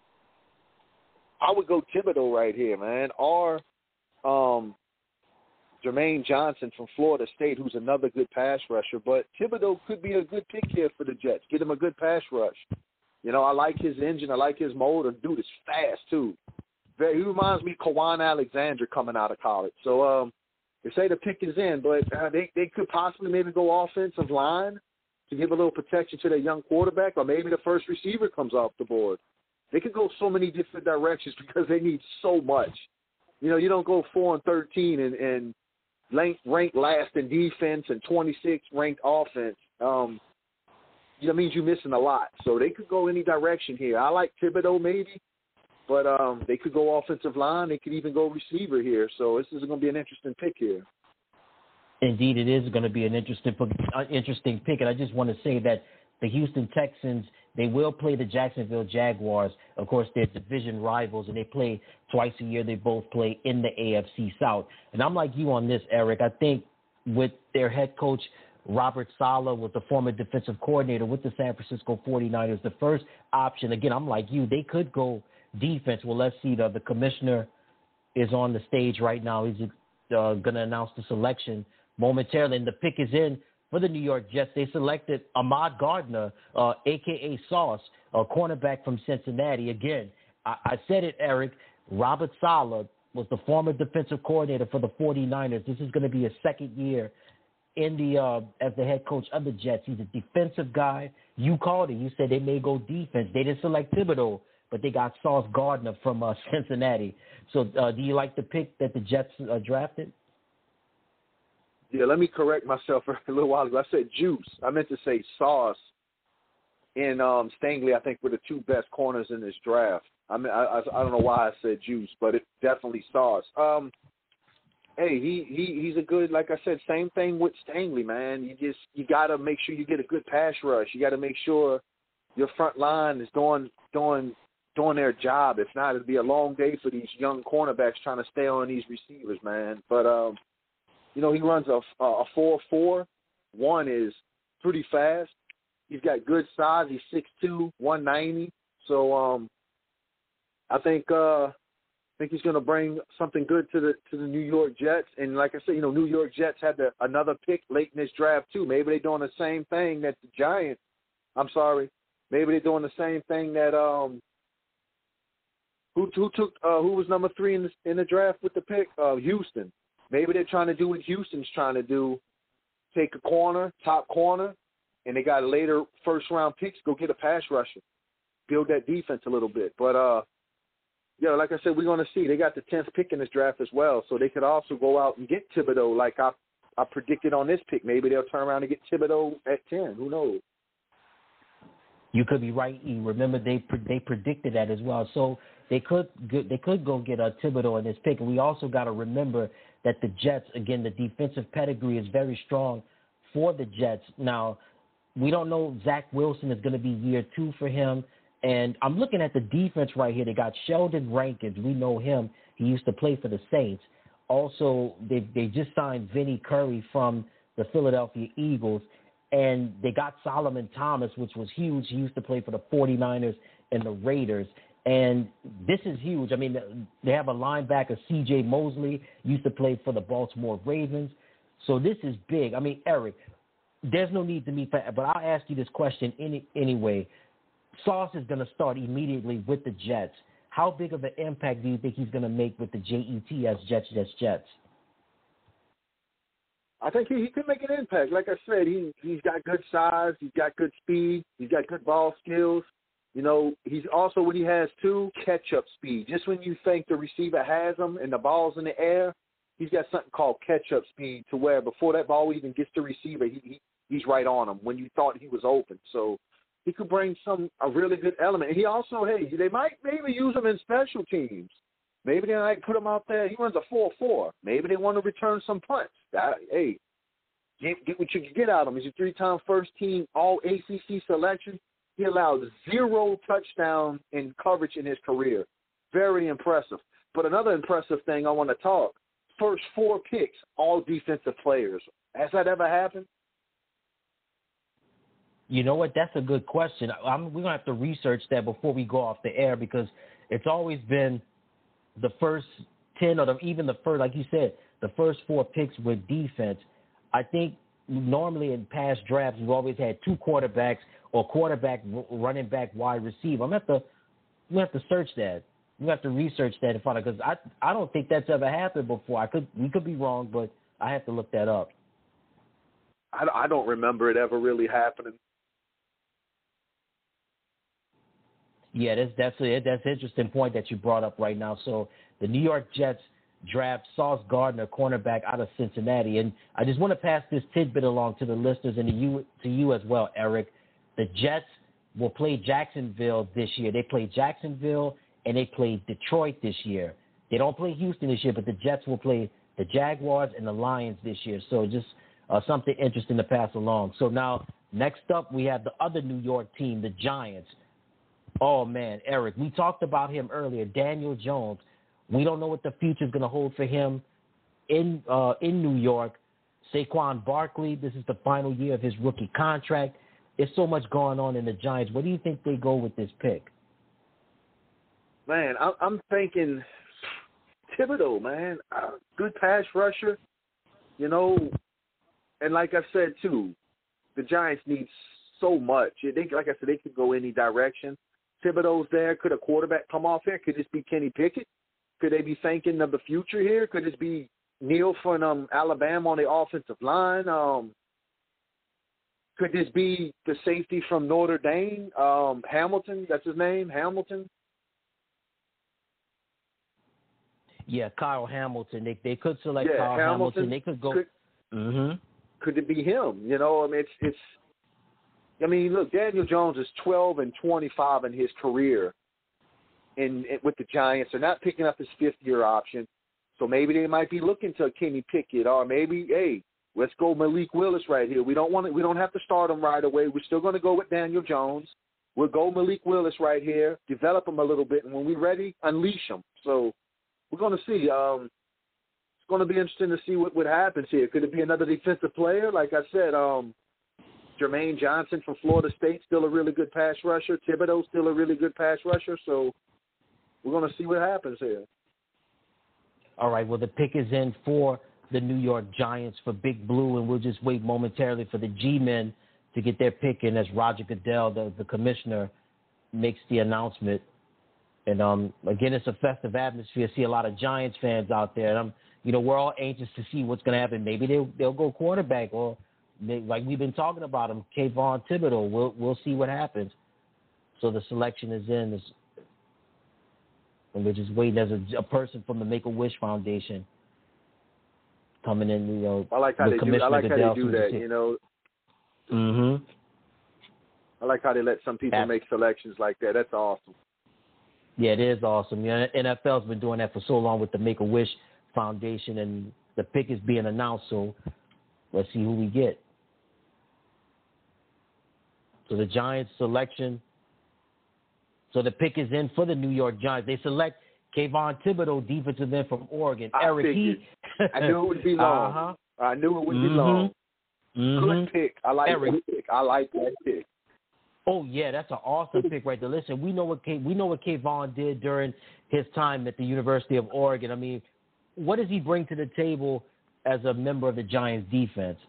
I would go Thibodeau right here, man, or um, Jermaine Johnson from Florida State, who's another good pass rusher. But Thibodeau could be a good pick here for the Jets. Get him a good pass rush. You know, I like his engine. I like his motor. Dude is fast, too. Very, he reminds me of Kwan Alexander coming out of college. So um, they say the pick is in, but uh, they, they could possibly maybe go offensive line to give a little protection to their young quarterback, or maybe the first receiver comes off the board. They could go so many different directions because they need so much. You know, you don't go four and thirteen and, and rank, rank last in defense and twenty-six ranked offense. Um, that means you're missing a lot. So they could go any direction here. I like Thibodeau maybe, but um, they could go offensive line. They could even go receiver here. So this is going to be an interesting pick here.
Indeed, it is going to be an interesting, uh, interesting pick. And I just want to say that the Houston Texans, they will play the Jacksonville Jaguars. Of course, they're division rivals, and they play twice a year. They both play in the A F C South. And I'm like you on this, Eric. I think with their head coach, Robert Saleh, was the former defensive coordinator with the San Francisco forty-niners, the first option. Again, I'm like you. They could go defense. Well, let's see. The, the commissioner is on the stage right now. He's uh, going to announce the selection momentarily, and the pick is in for the New York Jets. They selected Ahmad Gardner, uh, a k a. Sauce, a cornerback from Cincinnati. Again, I, I said it, Eric. Robert Saleh was the former defensive coordinator for the forty-niners. This is going to be his second year in the uh, as the head coach of the Jets. He's a defensive guy. You called it. You said they may go defense. They didn't select Thibodeau, but they got Sauce Gardner from uh, Cincinnati. So uh, do you like the pick that the Jets uh, drafted?
Yeah, let me correct myself a little while ago. I said Juice. I meant to say Sauce and um, Stingley, I think, were the two best corners in this draft. I mean, I, I, I don't know why I said Juice, but it's definitely Sauce. Um, hey, he, he he's a good, like I said, same thing with Stingley, man. You just you got to make sure you get a good pass rush. You got to make sure your front line is doing doing doing their job. If not, it'd be a long day for these young cornerbacks trying to stay on these receivers, man. But, um, you know, he runs a, a four four. One is pretty fast. He's got good size. He's six two, one ninety. So um, I think uh, I think he's going to bring something good to the to the New York Jets. And like I said, you know, New York Jets had the, another pick late in this draft too. Maybe they're doing the same thing that the Giants. I'm sorry. Maybe they're doing the same thing that um. Who who took uh, who was number three in the in the draft with the pick? Uh, Houston. Maybe they're trying to do what Houston's trying to do: take a corner, top corner, and they got later first round picks. Go get a pass rusher, build that defense a little bit. But uh, yeah, like I said, we're going to see. They got the tenth pick in this draft as well, so they could also go out and get Thibodeau, like I I predicted on this pick. Maybe they'll turn around and get Thibodeau at ten. Who knows?
You could be right, E. Remember, they they predicted that as well. So they could they could go get a Thibodeau in this pick. And we also got to remember that the Jets, again, the defensive pedigree is very strong for the Jets. Now, we don't know Zach Wilson is going to be year two for him. And I'm looking at the defense right here. They got Sheldon Rankins. We know him. He used to play for the Saints. Also, they they just signed Vinnie Curry from the Philadelphia Eagles. And they got Solomon Thomas, which was huge. He used to play for the forty-niners and the Raiders. And this is huge. I mean, they have a linebacker, C J Mosley, used to play for the Baltimore Ravens. So this is big. I mean, Eric, there's no need to meet, but I'll ask you this question any, anyway. Sauce is going to start immediately with the Jets. How big of an impact do you think he's going to make with the J E T S, Jets, Jets, Jets?
I think he, he could make an impact. Like I said, he, he's got good size. He's got good speed. He's got good ball skills. You know, he's also what he has, too, catch-up speed. Just when you think the receiver has him and the ball's in the air, he's got something called catch-up speed to where before that ball even gets to the receiver, he, he he's right on him when you thought he was open. So he could bring some a really good element. And he also, hey, they might maybe use him in special teams. Maybe they might put him out there. He runs a four four. Maybe they want to return some punts. That, hey, get, get what you can get out of him. He's a three-time first-team All-A C C selection. He allowed zero touchdowns in coverage in his career. Very impressive. But another impressive thing I want to talk, first four picks, all defensive players. Has that ever happened?
You know what? That's a good question. I'm, we're going to have to research that before we go off the air because it's always been the first ten or the, even the first, like you said, the first four picks with defense. I think normally in past drafts, we've always had two quarterbacks or quarterback, running back, wide receiver. I'm going to have to, we have to search that. We have to research that and find out because I I don't think that's ever happened before. I could we could be wrong, but I have to look that up.
I, I don't remember it ever really happening.
Yeah, that's that's a, that's an interesting point that you brought up right now. So the New York Jets draft Sauce Gardner, cornerback out of Cincinnati, and I just want to pass this tidbit along to the listeners and to you to you as well, Eric. The Jets will play Jacksonville this year. They play Jacksonville and they play Detroit this year. They don't play Houston this year, but the Jets will play the Jaguars and the Lions this year. So just uh, something interesting to pass along. So now next up we have the other New York team, the Giants. Oh, man, Eric, we talked about him earlier, Daniel Jones. We don't know what the future is going to hold for him in uh, in New York. Saquon Barkley, this is the final year of his rookie contract. There's so much going on in the Giants. What do you think they go with this pick?
Man, I'm thinking Thibodeau, man. Uh, good pass rusher, you know. And like I said, too, the Giants need so much. They, like I said, they could go any direction. Thibodeau's there. Could a quarterback come off here? Could this be Kenny Pickett? Could they be thinking of the future here? Could this be Neal from um, Alabama on the offensive line? Um, could this be the safety from Notre Dame, um, Hamilton? That's his name, Hamilton?
Yeah, Kyle Hamilton. They they could select
yeah,
Kyle
Hamilton.
Hamilton. They could go.
Could,
mm-hmm.
could it be him? You know, I mean, it's it's. I mean, look, Daniel Jones is twelve and twenty-five in his career, in, in with the Giants. They're not picking up his fifth-year option, so maybe they might be looking to Kenny Pickett, or maybe, hey, let's go Malik Willis right here. We don't want to, we don't have to start him right away. We're still going to go with Daniel Jones. We'll go Malik Willis right here, develop him a little bit, and when we're ready, unleash him. So we're going to see. Um, it's going to be interesting to see what, what happens here. Could it be another defensive player? Like I said, um, Jermaine Johnson from Florida State, still a really good pass rusher. Thibodeau, still a really good pass rusher. So we're going to see what happens here.
All right, well, the pick is in for the New York Giants for Big Blue, and we'll just wait momentarily for the G-Men to get their pick in as Roger Goodell, the, the commissioner, makes the announcement. And, um, again, it's a festive atmosphere. I see a lot of Giants fans out there. And, I'm, you know, we're all anxious to see what's going to happen. Maybe they'll, they'll go quarterback, or they, like we've been talking about him, Kayvon Thibodeau. We'll, we'll see what happens. So the selection is in. It's, and we're just waiting as a, a person from the Make-A-Wish Foundation coming in, you know.
I like how they do, I like how they do that, you know.
Mm-hmm.
I like how they let some people That's, make selections like that. That's awesome.
Yeah, it is awesome. Yeah, N F L's been doing that for so long with the Make-A-Wish Foundation, and the pick is being announced, so let's see who we get. So the Giants selection. So the pick is in for the New York Giants. They select Kayvon Thibodeau, defensive end from Oregon.
I
Eric, he...
I knew it would be long.
Uh-huh.
I knew it would
mm-hmm.
be long.
Mm-hmm.
Good pick. I like
Eric.
that pick. I like that pick.
Oh yeah, that's an awesome pick right there. Listen, we know what K- we know what Kayvon did during his time at the University of Oregon. I mean, what does he bring to the table as a member of the Giants defense?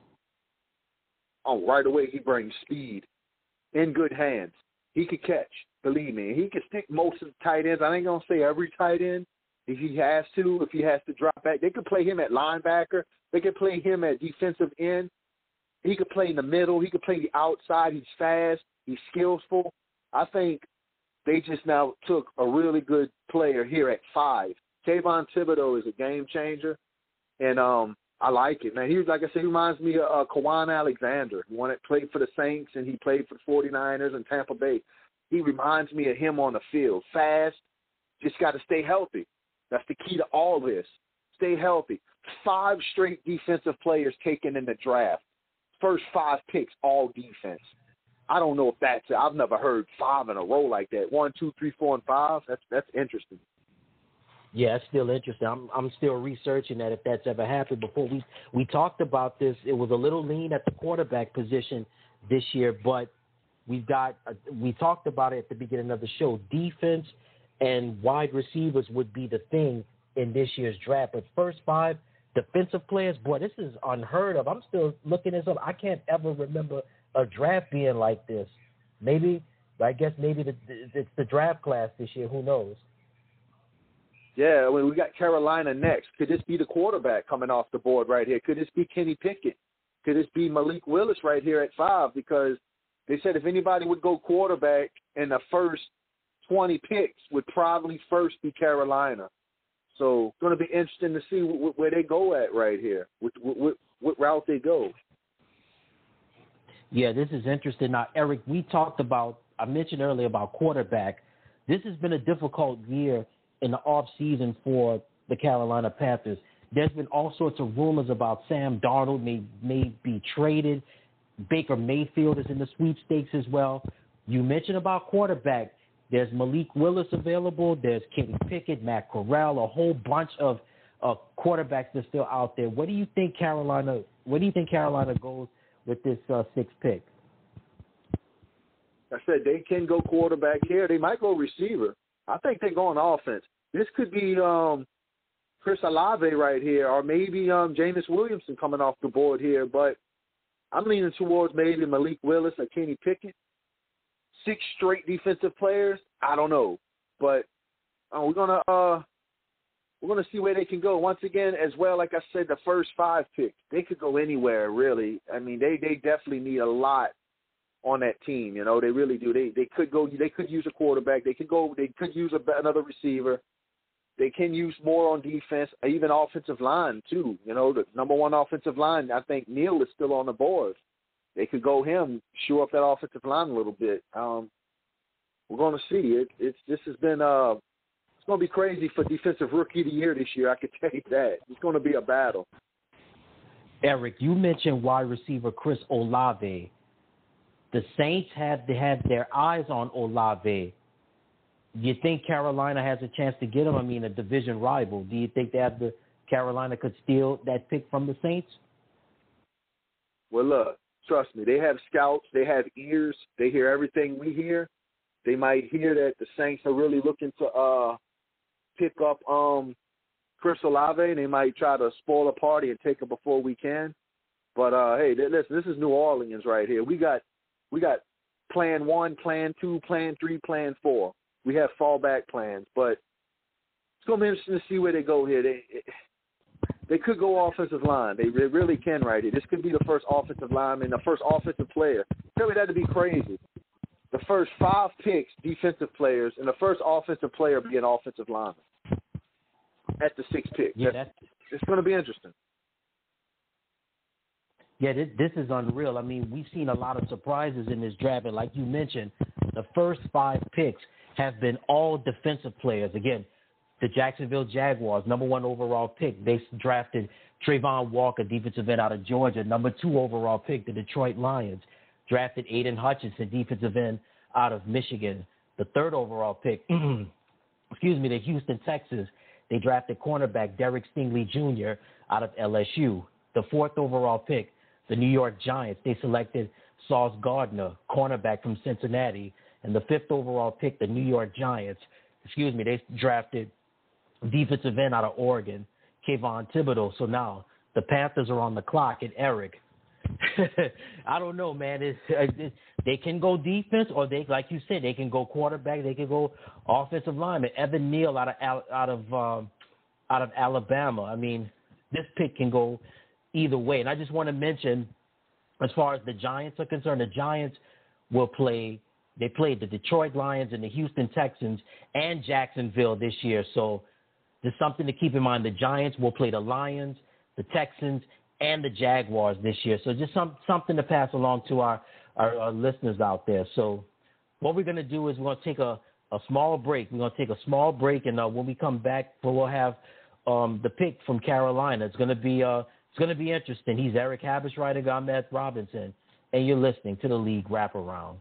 Oh, right away he brings speed in good hands. He could catch. Believe me, he can stick most of the tight ends. I ain't gonna say every tight end. If he has to, if he has to drop back, they could play him at linebacker. They could play him at defensive end. He could play in the middle. He could play the outside. He's fast. He's skillful. I think they just now took a really good player here at five. Kayvon Thibodeau is a game changer, and um, I like it, man. He was, like I said, he reminds me of uh, Kwan Alexander, the one that played for the Saints, and he played for the forty-niners and Tampa Bay. He reminds me of him on the field. Fast, just got to stay healthy. That's the key to all this. Stay healthy. Five straight defensive players taken in the draft. First five picks, all defense. I don't know if that's – I've never heard five in a row like that. One, two, three, four, and five. That's that's interesting.
Yeah, it's still interesting. I'm I'm still researching that if that's ever happened before. We we talked about this. It was a little lean at the quarterback position this year, but we've got uh, we talked about it at the beginning of the show. Defense and wide receivers would be the thing in this year's draft. But first five defensive players, boy, this is unheard of. I'm still looking this up. I can't ever remember a draft being like this. Maybe, I guess maybe the, it's the draft class this year. Who knows?
Yeah, I mean, we got Carolina next. Could this be the quarterback coming off the board right here? Could this be Kenny Pickett? Could this be Malik Willis right here at five? Because they said if anybody would go quarterback in the first twenty picks, would probably first be Carolina. So it's going to be interesting to see wh- wh- where they go at right here, what, what, what route they go.
Yeah, this is interesting. Now, Eric, we talked about, I mentioned earlier about quarterback. This has been a difficult year in the off season for the Carolina Panthers. There's been all sorts of rumors about Sam Darnold may, may be traded. Baker Mayfield is in the sweepstakes as well. You mentioned about quarterback. There's Malik Willis available. There's Kenny Pickett, Matt Corral, a whole bunch of uh, quarterbacks that's still out there. What do you think Carolina? Where do you think Carolina goes with this uh, sixth pick?
I said they can go quarterback here. They might go receiver. I think they're going offense. This could be um, Chris Olave right here, or maybe um, Jameis Williamson coming off the board here. But I'm leaning towards maybe Malik Willis or Kenny Pickett. Six straight defensive players, I don't know, but uh, we're gonna uh, we're gonna see where they can go. Once again, as well, like I said, the first five picks, they could go anywhere really. I mean, they they definitely need a lot on that team. You know, they really do. They they could go. They could use a quarterback. They could go. They could use a, another receiver. They can use more on defense, even offensive line too. You know, the number one offensive line. I think Neal is still on the board. They could go him, shore up that offensive line a little bit. Um, we're going to see. It, it's this has been uh, it's going to be crazy for defensive rookie of the year this year. I can tell you that it's going to be a battle.
Eric, you mentioned wide receiver Chris Olave. the Saints had they had their eyes on Olave. Do you think Carolina has a chance to get him? I mean, a division rival. Do you think they have the Carolina could steal that pick from the Saints?
Well, look, trust me, they have scouts. They have ears. They hear everything we hear. They might hear that the Saints are really looking to uh, pick up um, Chris Olave, and they might try to spoil a party and take him before we can. But, uh, hey, listen, this is New Orleans right here. We got we got plan one, plan two, plan three, plan four. We have fallback plans. But it's going to be interesting to see where they go here. They they could go offensive line. They really can right here. This could be the first offensive lineman, the first offensive player. Tell me that to be crazy. The first five picks, defensive players, and the first offensive player be an offensive lineman at the sixth pick.
Yeah, that's,
it's going to be interesting.
Yeah, this, this is unreal. I mean, we've seen a lot of surprises in this draft, and like you mentioned, the first five picks have been all defensive players. Again, the Jacksonville Jaguars, number one overall pick, they drafted Trayvon Walker, defensive end out of Georgia. Number two overall pick, the Detroit Lions, drafted Aiden Hutchinson, defensive end out of Michigan. The third overall pick, excuse me, the Houston Texans, they drafted cornerback Derek Stingley Junior out of L S U. The fourth overall pick, the New York Giants, they selected Sauce Gardner, cornerback from Cincinnati. And the fifth overall pick, the New York Giants, excuse me, they drafted defensive end out of Oregon, Kayvon Thibodeau. So now the Panthers are on the clock, and Eric, I don't know, man. It's, it's, they can go defense, or they, like you said, they can go quarterback. They can go offensive lineman. Evan Neal out of out of um, out of Alabama. I mean, this pick can go either way. And I just want to mention, as far as the Giants are concerned, the Giants will play. They played the Detroit Lions and the Houston Texans and Jacksonville this year. So there's something to keep in mind. The Giants will play the Lions, the Texans, and the Jaguars this year. So just some something to pass along to our, our, our listeners out there. So what we're going to do is we're going to take a, a small break. We're going to take a small break, and uh, when we come back, we'll have um, the pick from Carolina. It's going to be uh, it's going to be interesting. He's Eric Habersreiter, I'm Matt Robinson, and you're listening to the League Wraparound.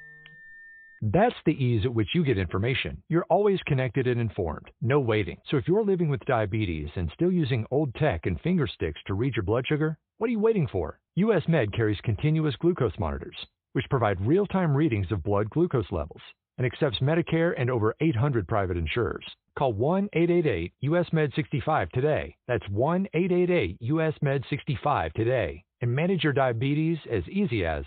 That's the ease at which you get information. You're always connected and informed. No waiting. So if you're living with diabetes and still using old tech and finger sticks to read your blood sugar, what are you waiting for? U S Med carries continuous glucose monitors, which provide real-time readings of blood glucose levels, and accepts Medicare and over eight hundred private insurers. Call one eight eight eight U S Med sixty-five today. That's one eight eight eight U S Med sixty-five today. And manage your diabetes as easy as...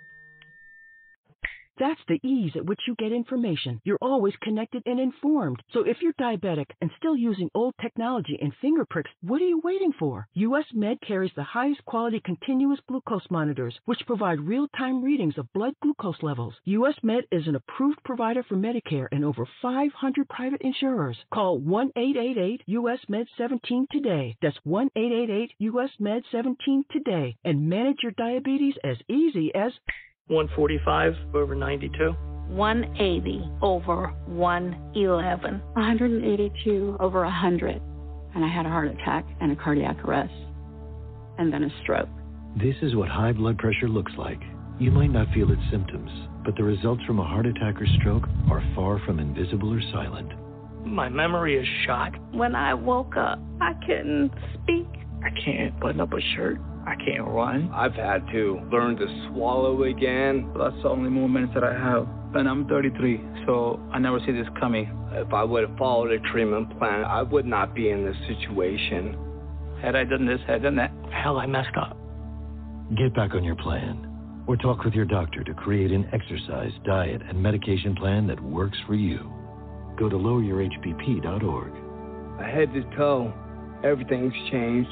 That's the ease at which you get information. You're always connected and informed. So if you're diabetic and still using old technology and finger pricks, what are you waiting for? U S Med carries the highest quality continuous glucose monitors, which provide real-time readings of blood glucose levels. U S Med is an approved provider for Medicare and over five hundred private insurers. Call one eight eight eight U S Med seventeen today. That's one eight eight eight U S Med seventeen today. And manage your diabetes as easy as...
one forty-five over ninety-two.
one eighty over one eleven. one hundred eighty-two over one hundred. And I had a heart attack and a cardiac arrest. And then a stroke.
This is what high blood pressure looks like. You might not feel its symptoms, but the results from a heart attack or stroke are far from invisible or silent.
My memory is shot.
When I woke up, I couldn't speak.
I can't button up a shirt. I can't run.
I've had to learn to swallow again.
That's the only movements that I have. And I'm thirty-three, so I never see this coming.
If I would have followed a treatment plan, I would not be in this situation.
Had I done this, had I done that, hell, I messed up.
Get back on your plan, or talk with your doctor to create an exercise, diet, and medication plan that works for you. Go to lower your H B P dot org.
Head to toe, everything's changed.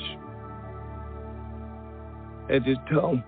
Head to toe.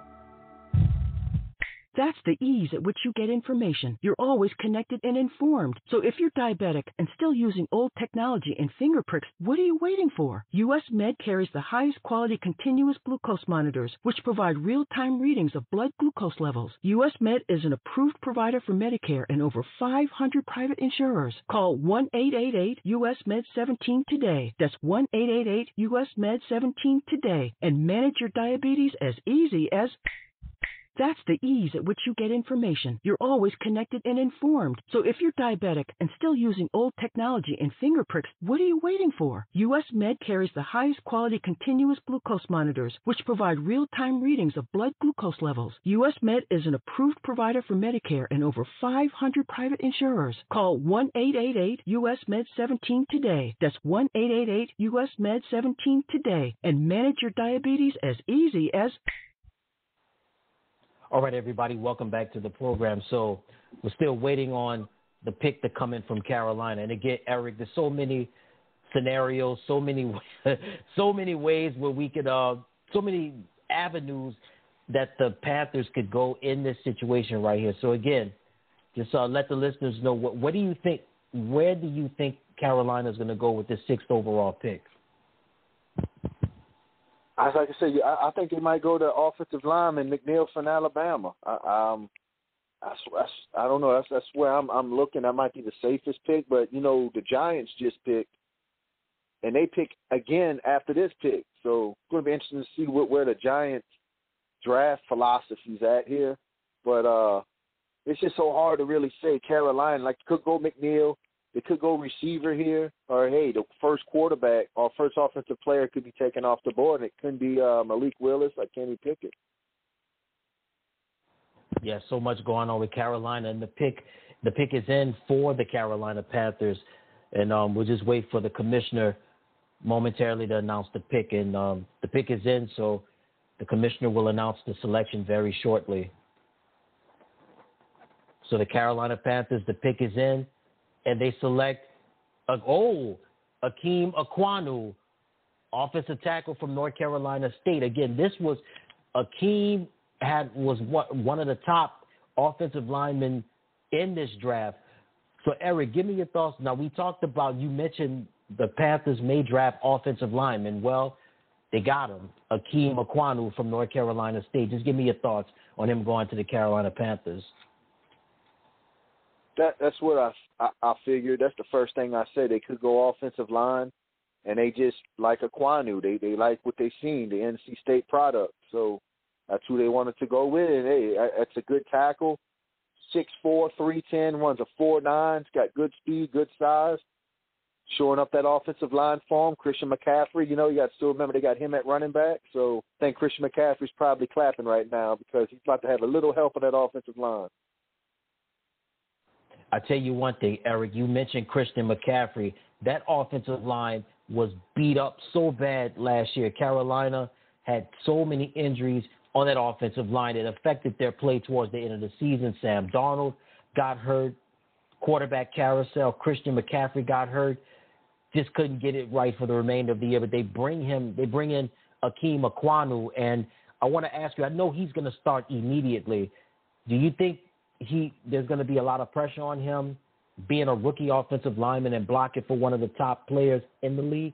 That's the ease at which you get information. You're always connected and informed. So if you're diabetic and still using old technology and finger pricks, what are you waiting for? U S Med carries the highest quality continuous glucose monitors, which provide real-time readings of blood glucose levels. U S Med is an approved provider for Medicare and over five hundred private insurers. Call one eight eight eight U S Med seventeen today. That's one eight eight eight U S Med seventeen today. And manage your diabetes as easy as... That's the ease at which you get information. You're always connected and informed. So if you're diabetic and still using old technology and finger pricks, what are you waiting for? U S Med carries the highest quality continuous glucose monitors, which provide real-time readings of blood glucose levels. U S Med is an approved provider for Medicare and over five hundred private insurers. Call one eight eight eight U S Med seventeen today. That's one eight eight eight U S Med seventeen today. And manage your diabetes as easy as...
All right, everybody, welcome back to the program. So we're still waiting on the pick to come in from Carolina. And again, Eric, there's so many scenarios, so many, so many ways where we could, uh, so many avenues that the Panthers could go in this situation right here. So again, just uh, let the listeners know, what, what do you think, where do you think Carolina is going to go with this sixth overall pick?
I like I said, I, I think they might go to offensive lineman McNeil from Alabama. I, um, I, I, I don't know. That's that's where I'm I'm looking. That might be the safest pick, but you know the Giants just picked, and they pick again after this pick. So it's going to be interesting to see what, where the Giants draft philosophy's at here. But uh, it's just so hard to really say. Carolina, like, could go McNeil. They could go receiver here, or, hey, the first quarterback or first offensive player could be taken off the board, and it couldn't be uh, Malik Willis like Kenny Pickett.
Yeah, so much going on with Carolina, and the pick the pick is in for the Carolina Panthers, and um, we'll just wait for the commissioner momentarily to announce the pick, and um, the pick is in, so the commissioner will announce the selection very shortly. So the Carolina Panthers, the pick is in. And they select, uh, oh, Akeem Ekwonu, offensive tackle from North Carolina State. Again, this was Akeem had was one of the top offensive linemen in this draft. So, Eric, give me your thoughts. Now, we talked about, you mentioned the Panthers may draft offensive linemen. Well, they got him, Akeem Ekwonu from North Carolina State. Just give me your thoughts on him going to the Carolina Panthers.
That that's what I, I I figured. That's the first thing I said. They could go offensive line, and they just like Ekwonu. They they like what they seen, the N C State product. So that's who they wanted to go with. And hey, that's a good tackle. six four, three ten, runs a four nine. It's got good speed, good size. Shoring up that offensive line for him. Christian McCaffrey, you know, you got to still remember they got him at running back. So I think Christian McCaffrey's probably clapping right now because he's about to have a little help on that offensive line.
I tell you one thing, Eric, you mentioned Christian McCaffrey. That offensive line was beat up so bad last year. Carolina had so many injuries on that offensive line. It affected their play towards the end of the season. Sam Darnold got hurt. Quarterback carousel. Christian McCaffrey got hurt. Just couldn't get it right for the remainder of the year. But they bring him, they bring in Akeem Ekwonu. And I want to ask you, I know he's going to start immediately. Do you think He there's going to be a lot of pressure on him being a rookie offensive lineman and blocking for one of the top players in the league?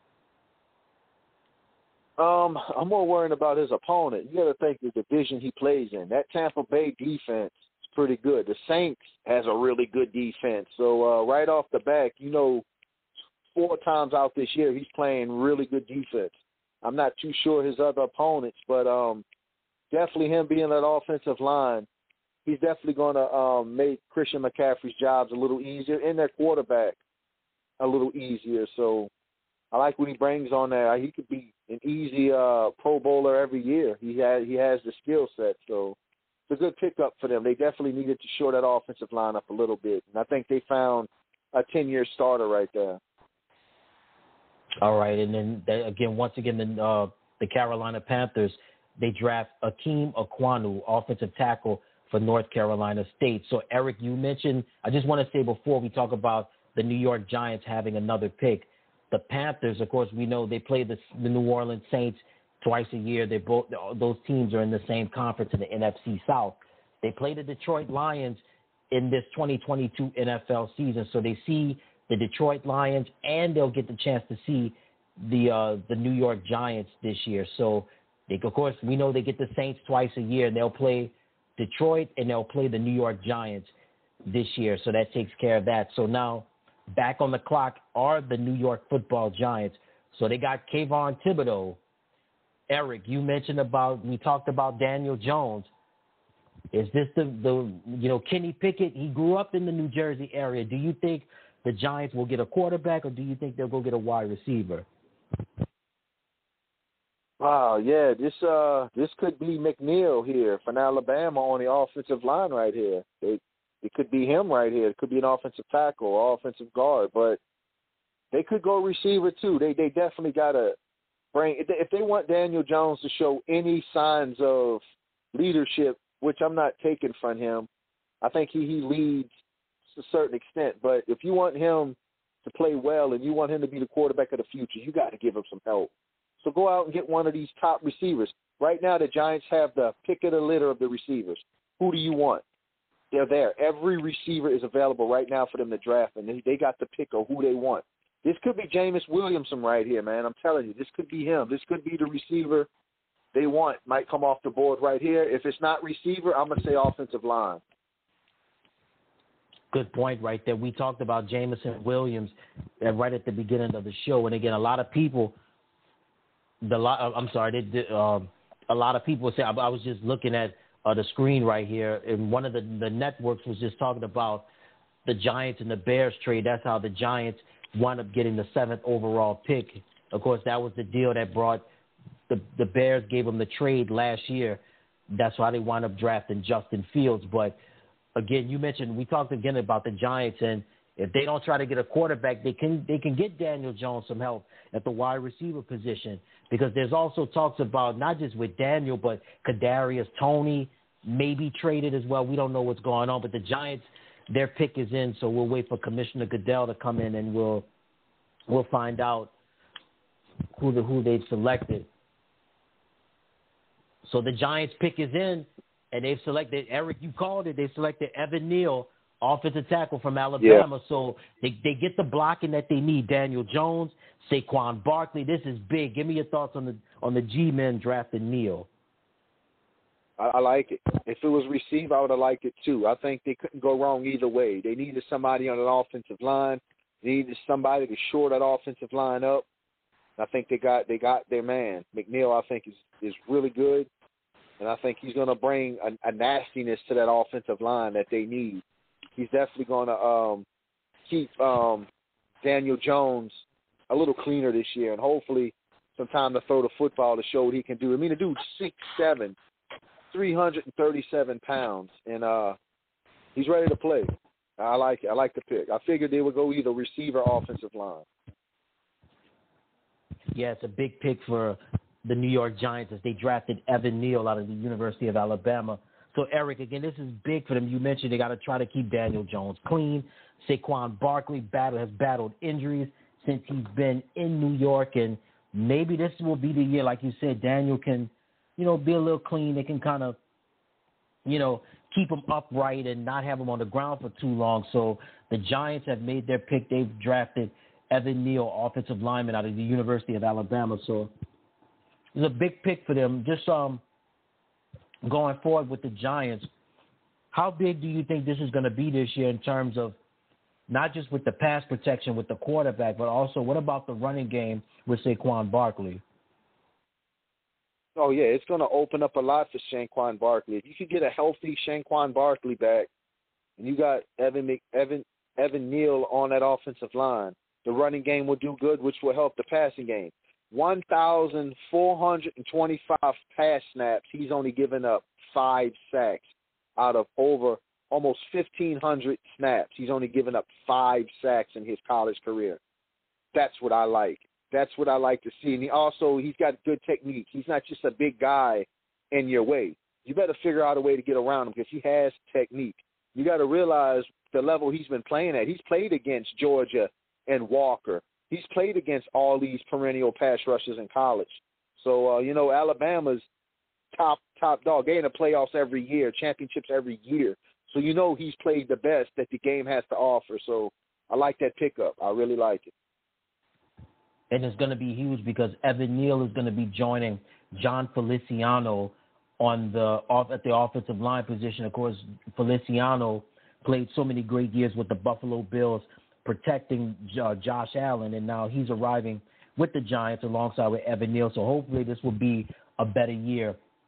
Um, I'm more worried about his opponent. You got to think the division he plays in. That Tampa Bay defense is pretty good. The Saints has a really good defense. So uh, right off the back, you know, four times out this year he's playing really good defense. I'm not too sure his other opponents, but um, definitely him being that offensive line, he's definitely going to um, make Christian McCaffrey's jobs a little easier and their quarterback a little easier. So I like what he brings on there. He could be an easy uh, Pro Bowler every year. He has, he has the skill set. So it's a good pickup for them. They definitely needed to shore that offensive line up a little bit. And I think they found a ten-year starter right there.
All right. And then, they, again, once again, the, uh, the Carolina Panthers, they draft Akeem Ekwonu, offensive tackle for North Carolina State. So, Eric, you mentioned, I just want to say before we talk about the New York Giants having another pick, the Panthers, of course, we know they play the, the New Orleans Saints twice a year. They both those teams are in the same conference in the N F C South. They play the Detroit Lions in this twenty twenty-two N F L season. So they see the Detroit Lions, and they'll get the chance to see the uh, the New York Giants this year. So, they, of course, we know they get the Saints twice a year, and they'll play Detroit, and they'll play the New York Giants this year. So that takes care of that. So now back on the clock are the New York Football Giants. So they got Kayvon Thibodeau. Eric, you mentioned about, we talked about Daniel Jones. Is this the, the you know, Kenny Pickett? He grew up in the New Jersey area. Do you think the Giants will get a quarterback, or do you think they'll go get a wide receiver?
Wow, yeah, this uh this could be McNeil here from Alabama on the offensive line right here. It it could be him right here. It could be an offensive tackle or offensive guard, but they could go receiver too. They they definitely gotta bring if they, if they want Daniel Jones to show any signs of leadership, which I'm not taking from him. I think he, he leads to a certain extent, but if you want him to play well and you want him to be the quarterback of the future, you got to give him some help. So go out and get one of these top receivers. Right now, the Giants have the pick of the litter of the receivers. Who do you want? They're there. Every receiver is available right now for them to draft, and they, they got the pick of who they want. This could be Jameis Williamson right here, man. I'm telling you, this could be him. This could be the receiver they want. Might come off the board right here. If it's not receiver, I'm going to say offensive line.
Good point right there. We talked about Jameson Williams right at the beginning of the show, and again, a lot of people – The lot, I'm sorry. They, they, um, a lot of people say I, I was just looking at uh, the screen right here, and one of the, the networks was just talking about the Giants and the Bears trade. That's how the Giants wound up getting the seventh overall pick. Of course, that was the deal that brought the the Bears gave them the trade last year. That's why they wound up drafting Justin Fields. But again, you mentioned we talked again about the Giants, and if they don't try to get a quarterback, they can they can get Daniel Jones some help at the wide receiver position, because there's also talks about not just with Daniel, but Kadarius Toney may be traded as well. We don't know what's going on, but the Giants, their pick is in, so we'll wait for Commissioner Goodell to come in, and we'll we'll find out who the who they've selected. So the Giants' pick is in, and they've selected, Eric, you called it, they selected Evan Neal, offensive tackle from Alabama. Yeah. So they, they get the blocking that they need. Daniel Jones, Saquon Barkley. This is big. Give me your thoughts on the on the G-men drafting Neal.
I, I like it. If it was receiver, I would have liked it too. I think they couldn't go wrong either way. They needed somebody on an offensive line. They needed somebody to shore that offensive line up. I think they got they got their man. McNeil, I think, is, is really good. And I think he's going to bring a, a nastiness to that offensive line that they need. He's definitely going to um, keep um, Daniel Jones a little cleaner this year, and hopefully some time to throw the football to show what he can do. I mean, the dude's six seven, three hundred thirty-seven pounds, and uh, he's ready to play. I like it. I like the pick. I figured they would go either receiver or offensive line.
Yeah, it's a big pick for the New York Giants as they drafted Evan Neal out of the University of Alabama. So, Eric, again, this is big for them. You mentioned they got to try to keep Daniel Jones clean. Saquon Barkley battle, has battled injuries since he's been in New York, and maybe this will be the year, like you said, Daniel can, you know, be a little clean. They can kind of, you know, keep him upright and not have him on the ground for too long. So the Giants have made their pick. They've drafted Evan Neal, offensive lineman out of the University of Alabama. So it's a big pick for them. Just um. going forward with the Giants, how big do you think this is going to be this year in terms of not just with the pass protection with the quarterback, but also what about the running game with Saquon Barkley?
Oh, yeah, it's going to open up a lot for Saquon Barkley. If you could get a healthy Saquon Barkley back and you got Evan Mc, Evan Evan Neal on that offensive line, the running game will do good, which will help the passing game. one thousand four hundred twenty-five pass snaps. He's only given up five sacks out of over almost fifteen hundred snaps. He's only given up five sacks in his college career. That's what I like. That's what I like to see. And he also, he's got good technique. He's not just a big guy in your way. You better figure out a way to get around him because he has technique. You got to realize the level he's been playing at. He's played against Georgia and Walker. He's played against all these perennial pass rushers in college. So, uh, you know, Alabama's top top dog. They're in the playoffs every year, championships every year. So, you know, he's played the best that the game has to offer. So I like that pickup. I really like it.
And it's going to be huge because Evan Neal is going to be joining John Feliciano on the off at the offensive line position. Of course, Feliciano played so many great years with the Buffalo Bills, protecting uh, Josh Allen, and now he's arriving with the Giants alongside with Evan Neal. So hopefully this will be a better year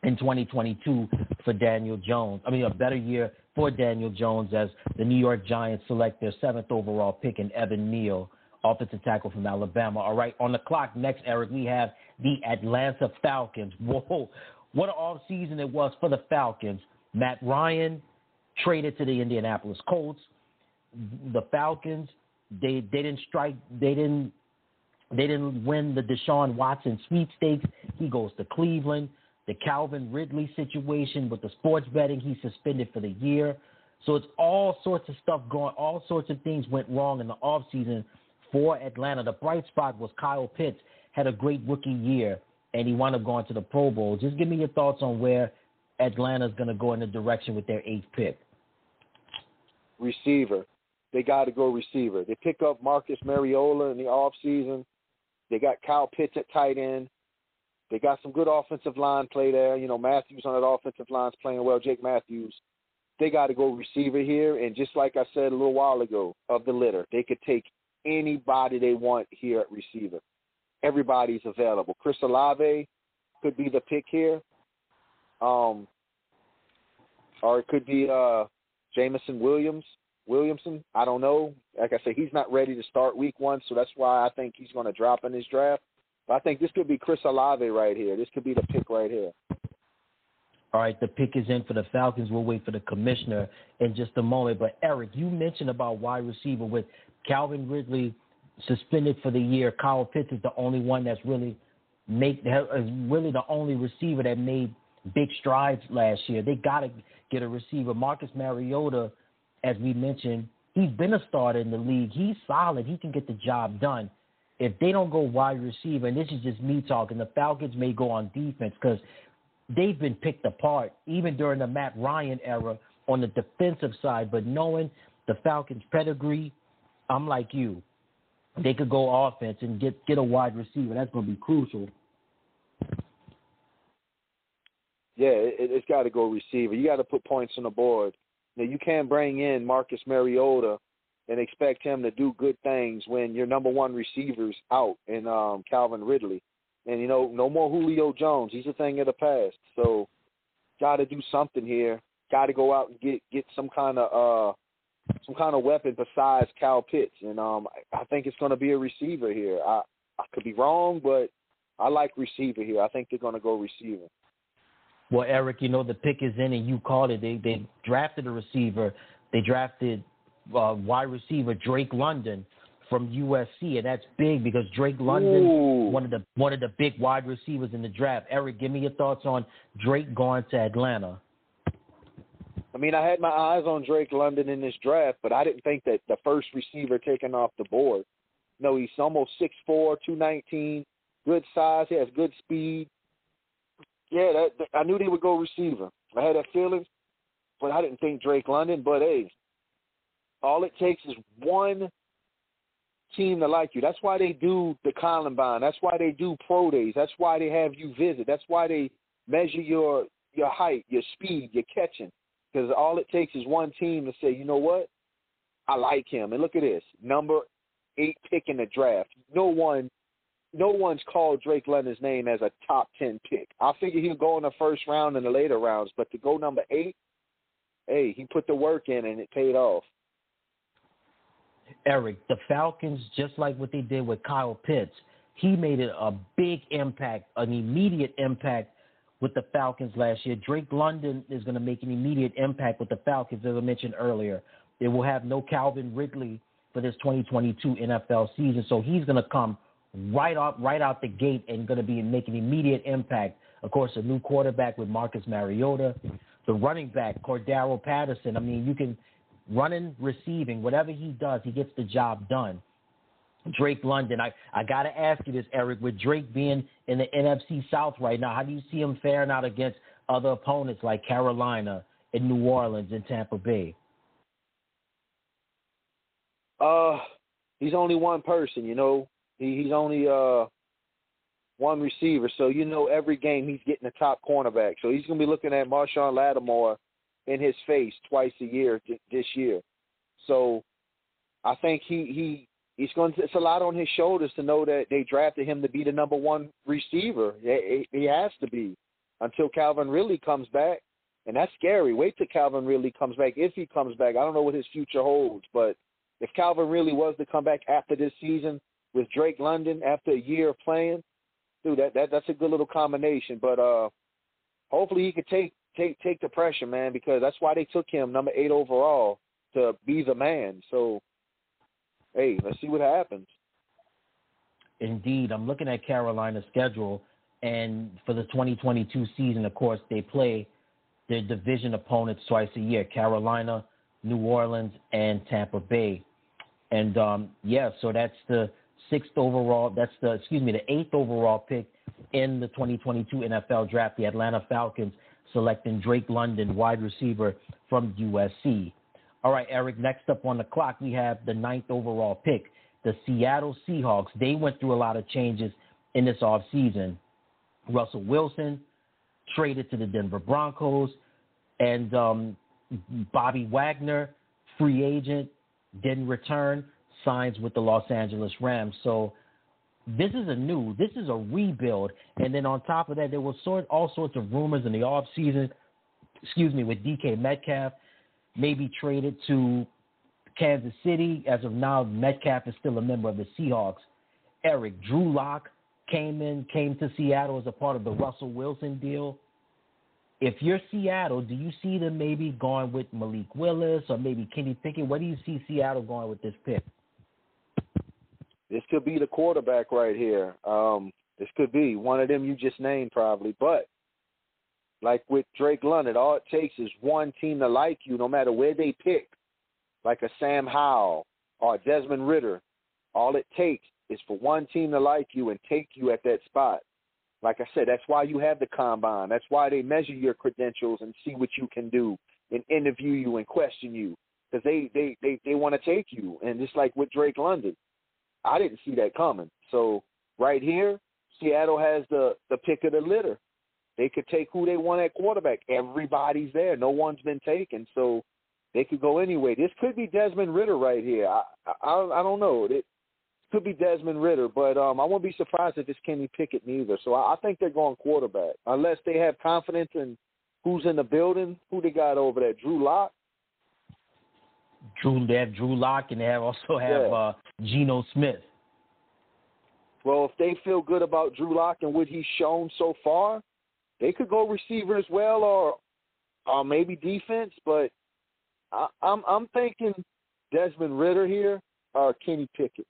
in twenty twenty-two for Daniel Jones. I mean, a better year for Daniel Jones as the New York Giants select their seventh overall pick in Evan Neal, offensive tackle from Alabama. All right, on the clock next, Eric, we have the Atlanta Falcons. Whoa, what an offseason it was for the Falcons. Matt Ryan traded to the Indianapolis Colts. The Falcons, they they didn't strike, they didn't they didn't win the Deshaun Watson sweepstakes. He goes to Cleveland. The Calvin Ridley situation with the sports betting, he's suspended for the year. So it's all sorts of stuff going, all sorts of things went wrong in the offseason for Atlanta. The bright spot was Kyle Pitts had a great rookie year, and he wound up going to the Pro Bowl. Just give me your thoughts on where Atlanta's going to go in the direction with their eighth pick.
Receiver. They got to go receiver. They pick up Marcus Mariota in the offseason. They got Kyle Pitts at tight end. They got some good offensive line play there. You know, Matthews on that offensive line's playing well, Jake Matthews. They got to go receiver here. And just like I said a little while ago of the litter, they could take anybody they want here at receiver. Everybody's available. Chris Olave could be the pick here. Um, or it could be uh, Jameson Williams, Williamson. I don't know. Like I said, he's not ready to start week one, so that's why I think he's going to drop in his draft. But I think this could be Chris Olave right here. This could be the pick right here.
All right, the pick is in for the Falcons. We'll wait for the commissioner in just a moment. But, Eric, you mentioned about wide receiver with Calvin Ridley suspended for the year. Kyle Pitts is the only one that's really make really the only receiver that made big strides last year. They got to get a receiver. Marcus Mariota, as we mentioned, he's been a starter in the league. He's solid. He can get the job done. If they don't go wide receiver, and this is just me talking, the Falcons may go on defense because they've been picked apart even during the Matt Ryan era on the defensive side. But knowing the Falcons' pedigree, I'm like you. They could go offense and get, get a wide receiver. That's going to be crucial.
Yeah, it, it's got to go receiver. You got to put points on the board. Now, you can't bring in Marcus Mariota and expect him to do good things when your number one receiver's out in um, Calvin Ridley. And, you know, no more Julio Jones. He's a thing of the past. So, got to do something here. Got to go out and get, get some kind of uh, some kind of weapon besides Kyle Pitts. And um, I think it's going to be a receiver here. I, I could be wrong, but I like receiver here. I think they're going to go receiver.
Well, Eric, you know, the pick is in, and you called it. They they drafted a receiver. They drafted uh, wide receiver Drake London from U S C, and that's big because Drake London,
Ooh.
one of the one of the big wide receivers in the draft. Eric, give me your thoughts on Drake going to Atlanta.
I mean, I had my eyes on Drake London in this draft, but I didn't think that the first receiver taken off the board. No, he's almost six four, two nineteen, good size. He has good speed. Yeah, that, that, I knew they would go receiver. I had that feeling, but I didn't think Drake London. But, hey, all it takes is one team to like you. That's why they do the Columbine. That's why they do pro days. That's why they have you visit. That's why they measure your your height, your speed, your catching. Because all it takes is one team to say, you know what, I like him. And look at this, number eight pick in the draft. No one No one's called Drake London's name as a top ten pick. I figure he'll go in the first round and the later rounds, but to go number eight, hey, he put the work in and it paid off.
Eric, the Falcons, just like what they did with Kyle Pitts, he made it a big impact, an immediate impact with the Falcons last year. Drake London is going to make an immediate impact with the Falcons, as I mentioned earlier. They will have no Calvin Ridley for this twenty twenty-two N F L season, so he's going to come right out, right out the gate and going to be making immediate impact. Of course, a new quarterback with Marcus Mariota, the running back, Cordero Patterson. I mean, you can running, receiving, whatever he does, he gets the job done. Drake London, I, I got to ask you this, Eric, with Drake being in the N F C South right now, how do you see him faring out against other opponents like Carolina and New Orleans and Tampa Bay?
Uh, he's only one person, you know. He, he's only uh one receiver, so you know every game he's getting a top cornerback. So he's going to be looking at Marshawn Lattimore in his face twice a year th- this year. So I think he he he's going to. It's a lot on his shoulders to know that they drafted him to be the number one receiver. He, he has to be. until Calvin Ridley comes back. And that's scary. Wait till Calvin Ridley comes back. If he comes back, I don't know what his future holds. But if Calvin Ridley was to come back after this season with Drake London after a year of playing, dude, that, that that's a good little combination. But uh, hopefully he could take take take the pressure, man, because that's why they took him number eight overall, to be the man. So, hey, let's see what happens.
Indeed. I'm looking at Carolina's schedule, and for the twenty twenty-two season, of course, they play their division opponents twice a year, Carolina, New Orleans, and Tampa Bay. And, um, yeah, so that's the sixth overall, that's the, excuse me, the eighth overall pick in the twenty twenty-two N F L draft, the Atlanta Falcons selecting Drake London, wide receiver from U S C. All right, Eric, next up on the clock, we have the ninth overall pick, the Seattle Seahawks. They went through a lot of changes in this offseason. Russell Wilson traded to the Denver Broncos, and um, Bobby Wagner, free agent, didn't return, signs with the Los Angeles Rams. So this is a new, this is a rebuild. And then on top of that, there was sort all sorts of rumors in the offseason, excuse me, with D K Metcalf, maybe traded to Kansas City. As of now, Metcalf is still a member of the Seahawks. Eric, Drew Lock came in, came to Seattle as a part of the Russell Wilson deal. If you're Seattle, do you see them maybe going with Malik Willis or maybe Kenny Pickett? Where do you see Seattle going with this pick?
This could be the quarterback right here. Um, this could be one of them you just named probably. But like with Drake London, all it takes is one team to like you no matter where they pick, like a Sam Howell or Desmond Ridder. All it takes is for one team to like you and take you at that spot. Like I said, that's why you have the combine. That's why they measure your credentials and see what you can do and interview you and question you, because they, they, they, they want to take you. And just like with Drake London, I didn't see that coming. So right here, Seattle has the, the pick of the litter. They could take who they want at quarterback. Everybody's there. No one's been taken, so they could go anyway. This could be Desmond Ridder right here. I I, I don't know. It could be Desmond Ridder, but um, I won't be surprised if it's Kenny Pickett neither. So I, I think they're going quarterback, unless they have confidence in who's in the building, who they got over there. Drew Lock.
Drew, they have Drew Lock, and they have also have
Yeah.
uh, Geno Smith.
Well, if they feel good about Drew Lock and what he's shown so far, they could go receiver as well, or or maybe defense. But I, I'm I'm thinking Desmond Ridder here or Kenny Pickett.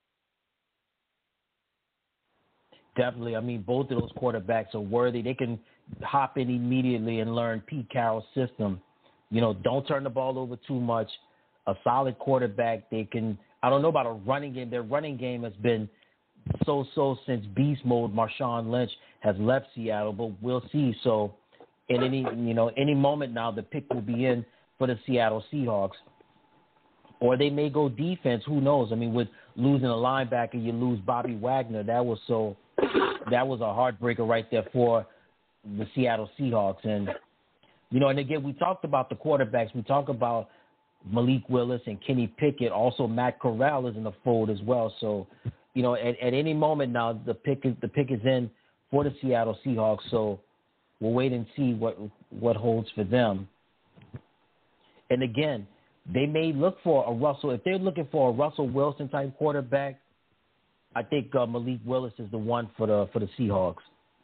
Definitely. I mean, both of those quarterbacks are worthy. They can hop in immediately and learn Pete Carroll's system. You know, don't turn the ball over too much. A solid quarterback. They can, I don't know about a running game. Their running game has been so-so since beast mode. Marshawn Lynch has left Seattle, but we'll see. So in any, you know, any moment now, the pick will be in for the Seattle Seahawks. Or they may go defense. Who knows? I mean, with losing a linebacker, you lose Bobby Wagner. That was so, that was a heartbreaker right there for the Seattle Seahawks. And, you know, and again, we talked about the quarterbacks. We talked about Malik Willis and Kenny Pickett. Also, Matt Corral is in the fold as well. So, you know, at, at any moment now, the pick is the pick is in for the Seattle Seahawks. So we'll wait and see what what holds for them. And again, they may look for a Russell. If they're looking for a Russell Wilson type quarterback, I think uh, Malik Willis is the one for the for the Seahawks.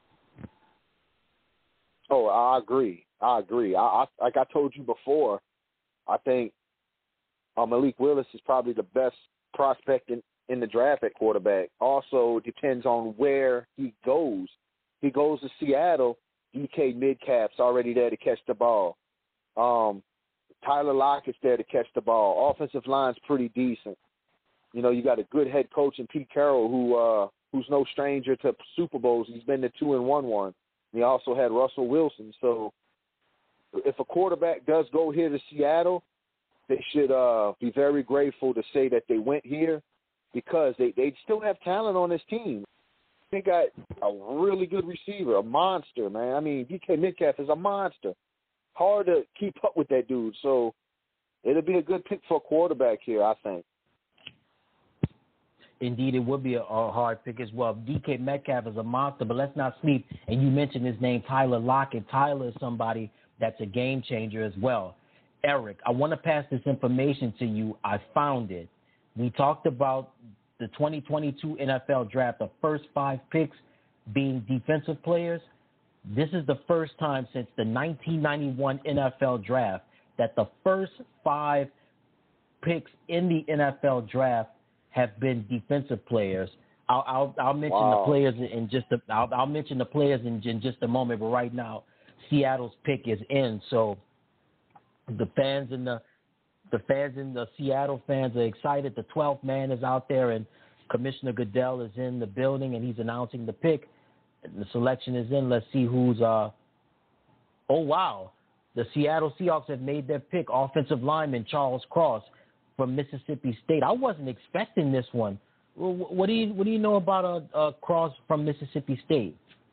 Oh, I agree. I agree. I, I like I told you before, I think uh, Malik Willis is probably the best prospect in, in the draft at quarterback. Also, depends on where he goes. He goes to Seattle, D K Metcalf's already there to catch the ball. Um, Tyler Lockett's there to catch the ball. Offensive line's pretty decent. You know, you got a good head coach in Pete Carroll, who uh, who's no stranger to Super Bowls. He's been to two and won one. And he also had Russell Wilson. So if a quarterback does go here to Seattle, they should uh, be very grateful to say that they went here, because they, they still have talent on this team. They got a really good receiver, a monster, man. I mean, D K Metcalf is a monster. Hard to keep up with that dude. So it'll be a good pick for a quarterback here, I think.
Indeed, it would be a, a hard pick as well. D K Metcalf is a monster, but let's not sleep. And you mentioned his name, Tyler Lockett. Tyler is somebody that's a game changer as well. Eric, I want to pass this information to you. I found it. We talked about the twenty twenty-two N F L Draft, the first five picks being defensive players. This is the first time since the nineteen ninety-one N F L Draft that the first five picks in the N F L Draft have been defensive players. I'll I'll, I'll mention wow. the players in just a, I'll, I'll mention the players in, in just a moment. But right now, Seattle's pick is in. So the fans in the the fans in the Seattle fans are excited. The twelfth man is out there, and Commissioner Goodell is in the building, and he's announcing the pick. The selection is in. Let's see who's. Uh, oh wow, the Seattle Seahawks have made their pick. Offensive lineman Charles Cross from Mississippi State. I wasn't expecting this one. What do you What do you know about a, a Cross from Mississippi State?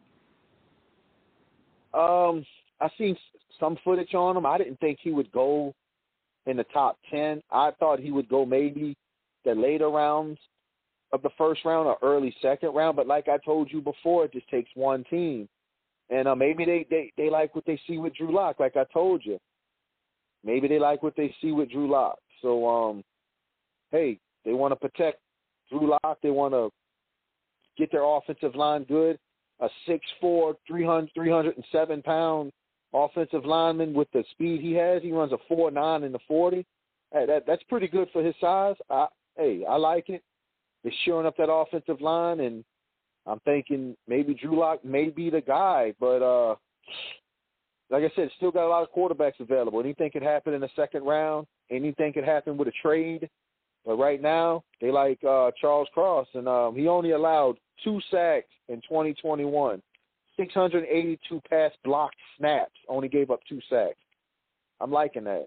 Um, I seen some footage on him. I didn't think he would go in the top ten. I thought he would go maybe the later rounds of the first round or early second round. But like I told you before, it just takes one team, and uh, maybe they, they they like what they see with Drew Lock. Like I told you, maybe they like what they see with Drew Lock. So, um, hey, they want to protect Drew Lock. They want to get their offensive line good. A six four, three hundred, three hundred seven pound offensive lineman with the speed he has. He runs a four nine in the forty. Hey, that, that's pretty good for his size. I, hey, I like it. They're shoring up that offensive line, and I'm thinking maybe Drew Lock may be the guy. But, uh, like I said, still got a lot of quarterbacks available. Anything could happen in the second round. Anything could happen with a trade. But right now, they like uh, Charles Cross, and um, he only allowed two sacks in twenty twenty-one. six hundred eighty-two pass blocked snaps, only gave up two sacks. I'm liking that.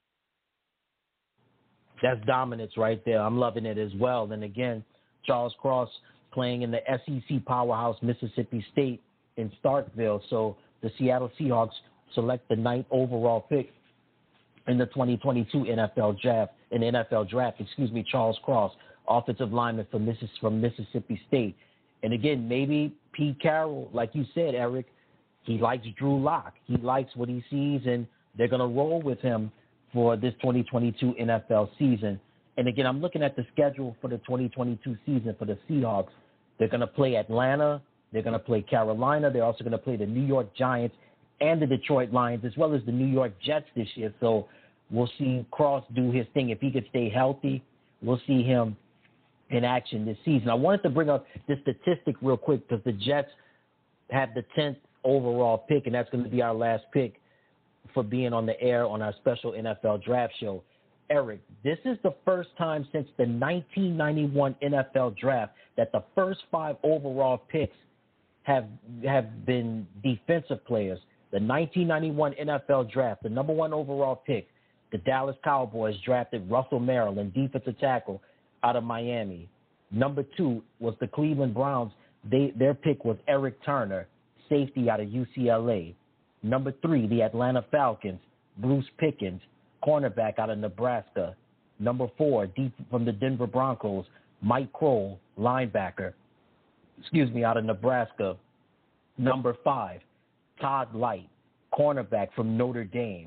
That's dominance right there. I'm loving it as well. And again, Charles Cross playing in the S E C powerhouse Mississippi State in Starkville. So the Seattle Seahawks select the ninth overall pick in the twenty twenty-two N F L draft, in N F L draft, excuse me, Charles Cross, offensive lineman from, Missis- from Mississippi State. And again, maybe Pete Carroll, like you said, Eric, he likes Drew Lock. He likes what he sees, and they're going to roll with him for this twenty twenty-two N F L season. And again, I'm looking at the schedule for the twenty twenty-two season for the Seahawks. They're going to play Atlanta. They're going to play Carolina. They're also going to play the New York Giants and the Detroit Lions, as well as the New York Jets this year. So we'll see Cross do his thing. If he could stay healthy, we'll see him in action this season. I wanted to bring up this statistic real quick because the Jets have the tenth overall pick, and that's going to be our last pick for being on the air on our special N F L draft show. Eric, this is the first time since the nineteen ninety-one N F L draft that the first five overall picks have have been defensive players. The nineteen ninety-one N F L draft, the number one overall pick, the Dallas Cowboys drafted Russell Maryland, defensive tackle out of Miami. Number two was the Cleveland Browns. They, their pick was Eric Turner, safety out of U C L A. Number three, the Atlanta Falcons, Bruce Pickens, cornerback out of Nebraska. Number four, deep from the Denver Broncos, Mike Kroll, linebacker, excuse me, out of Nebraska. Number five, Todd Light, cornerback from Notre Dame.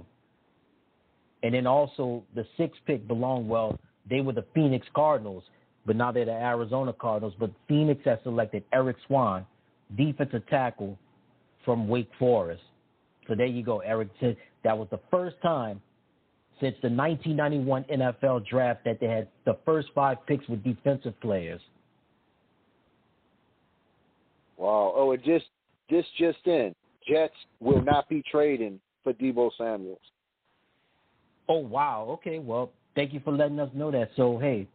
And then also the sixth pick belonged, well, they were the Phoenix Cardinals, but now they're the Arizona Cardinals. But Phoenix has selected Eric Swan, defensive tackle from Wake Forest. So there you go, Eric. That was the first time since the nineteen ninety-one N F L draft that they had the first five picks with defensive players.
Wow. Oh, it just this just in. Jets will not be trading for Deebo Samuels.
Oh, wow. Okay, well, thank you for letting us know that. So, hey,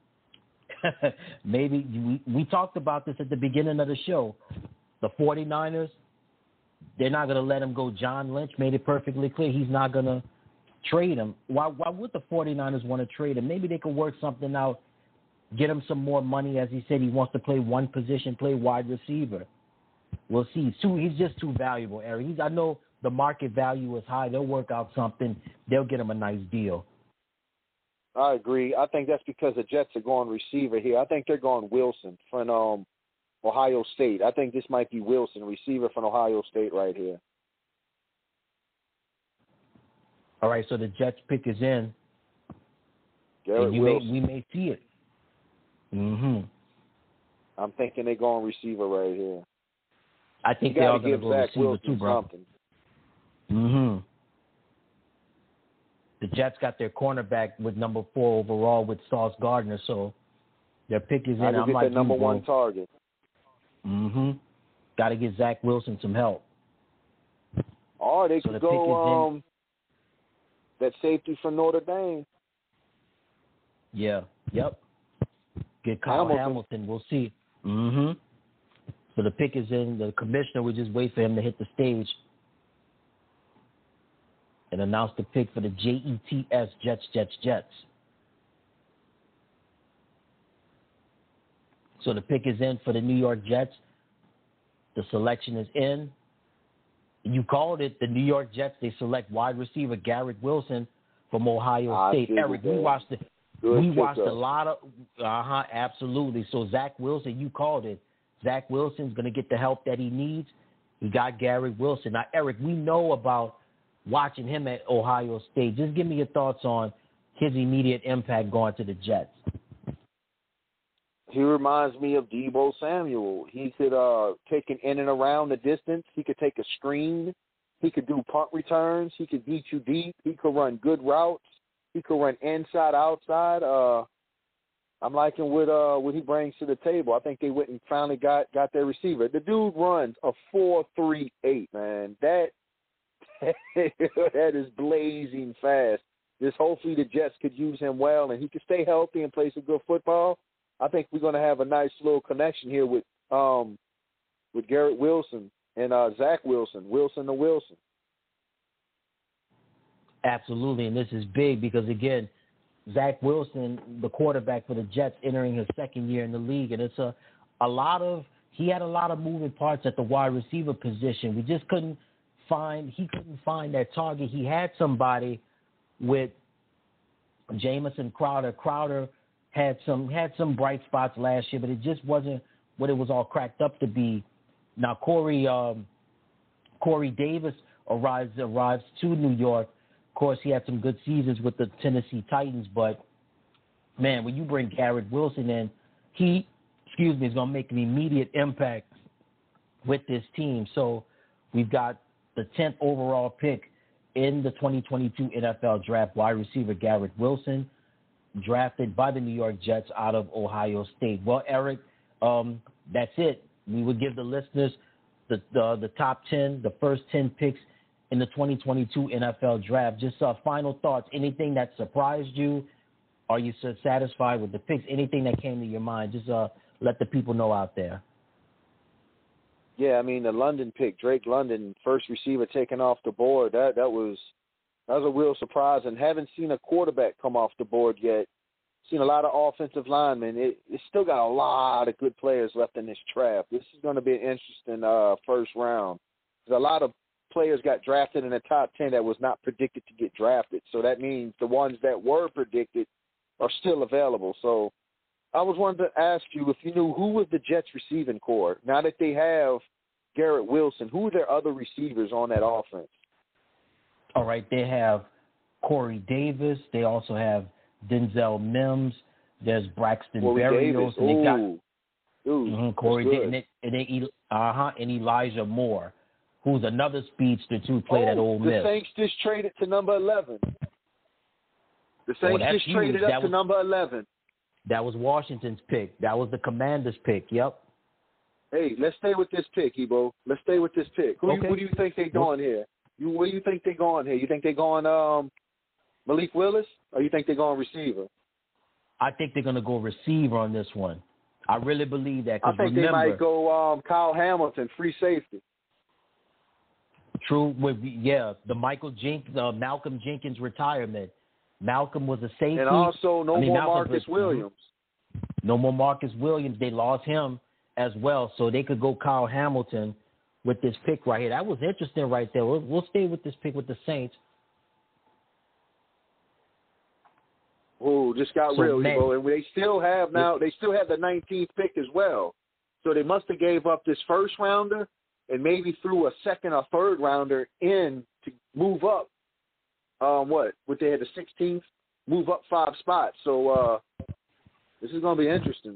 maybe we, we talked about this at the beginning of the show. The 49ers, they're not going to let him go. John Lynch made it perfectly clear he's not going to trade him. Why, why would the 49ers want to trade him? Maybe they could work something out, get him some more money. As he said, he wants to play one position, play wide receiver. We'll see. Too, he's just too valuable, Eric. He's, I know the market value is high. They'll work out something. They'll get him a nice deal.
I agree. I think that's because the Jets are going receiver here. I think they're going Wilson from um, Ohio State. I think this might be Wilson, receiver from Ohio State right here.
All right, so the Jets pick is in.
Garrett
and you
Wilson.
May, we may see it. Mm-hmm.
I'm thinking they're going receiver right here.
I think
you
they are
gotta
going to
give
go
Zach
receiver
Wilson
too, bro.
Something.
Mm-hmm. The Jets got their cornerback with number four overall with Sauce Gardner, so their pick is in.
I
I'm
get
like
that number
you, bro.
one target.
Mm-hmm. Got to get Zach Wilson some help.
Or they
so
could
the
go
in,
um, that safety from Notre Dame.
Yeah. Yep. Get Kyle Hamilton. Hamilton. We'll see. Mm-hmm. So the pick is in. The commissioner will just wait for him to hit the stage and announce the pick for the J E T S, Jets, Jets, Jets. So the pick is in for the New York Jets. The selection is in. You called it the New York Jets. They select wide receiver Garrett Wilson from Ohio
I
State. Eric, we watched the,
Good
we watched
up.
a lot of uh huh, absolutely. So Zach Wilson, you called it. Zach Wilson's gonna get the help that he needs. He got Garrett Wilson. Now, Eric, we know about watching him at Ohio State. Just give me your thoughts on his immediate impact going to the Jets.
He reminds me of Deebo Samuel. He could uh, take an in and around the distance. He could take a screen. He could do punt returns. He could beat you deep. He could run good routes. He could run inside, outside. Uh, I'm liking what uh, what he brings to the table. I think they went and finally got, got their receiver. The dude runs a four three eight, man. That that is blazing fast. This hopefully the Jets could use him well, and he could stay healthy and play some good football. I think we're going to have a nice little connection here with um, with Garrett Wilson and uh, Zach Wilson, Wilson to Wilson.
Absolutely, and this is big because, again, Zach Wilson, the quarterback for the Jets, entering his second year in the league, and it's a, a lot of – he had a lot of moving parts at the wide receiver position. We just couldn't find – he couldn't find that target. He had somebody with Jamison Crowder. Crowder – had some had some bright spots last year, but it just wasn't what it was all cracked up to be. Now Corey um, Corey Davis arrives arrives to New York. Of course, he had some good seasons with the Tennessee Titans, but man, when you bring Garrett Wilson in, he excuse me is going to make an immediate impact with this team. So we've got the tenth overall pick in the twenty twenty-two N F L Draft, wide receiver Garrett Wilson, drafted by the New York Jets out of Ohio State. Well, Eric, um, that's it. We would give the listeners the, the the top ten, the first ten picks in the twenty twenty-two N F L Draft. Just uh, final thoughts. Anything that surprised you? Are you satisfied with the picks? Anything that came to your mind? Just uh, let the people know out there.
Yeah, I mean the London pick, Drake London, first receiver taken off the board. That that was. That was a real surprise, and haven't seen a quarterback come off the board yet. Seen a lot of offensive linemen. It, it's still got a lot of good players left in this draft. This is going to be an interesting uh, first round. There's a lot of players got drafted in the top ten that was not predicted to get drafted. So that means the ones that were predicted are still available. So I was wanting to ask you if you knew who was the Jets receiving core. Now that they have Garrett Wilson, who are their other receivers on that offense?
All right, they have Corey Davis. They also have Denzel Mims. There's Braxton
Corey
Berrios.
Davis.
And they got
Ooh. Ooh,
mm-hmm, Corey
Davis.
and, they, and, they, uh-huh, and Elijah Moore, who's another speedster, too, played
oh,
at Ole Miss.
The Saints just traded to number eleven. The
Oh,
Saints
that's
just
huge.
traded up
That
to
was,
number eleven.
That was Washington's pick. That was the Commanders' pick, yep.
Hey, let's stay with this pick, Ebo. Let's stay with this pick. Who,
okay.
who do you think they're doing here? You, where do you think they're going here? You think they're going um, Malik Willis, or you think they're going receiver?
I think they're going to go receiver on this one. I really believe that.
I think
remember,
they might go um, Kyle Hamilton, free safety.
True. With, yeah, the Michael Jenkins, uh, Malcolm Jenkins retirement. Malcolm was a safety.
And also no
I mean,
more
Malcolm
Marcus
was,
Williams.
No more Marcus Williams. They lost him as well. So they could go Kyle Hamilton with this pick right here. That was interesting right there. We'll, we'll stay with this pick with the Saints.
Oh, So just got
So,
real,
man,
Evo, and they still have now. They still have the nineteenth pick as well. So they must have gave up this first rounder and maybe threw a second or third rounder in to move up. Um, what? What they had the sixteenth, move up five spots. So uh, this is going to be interesting.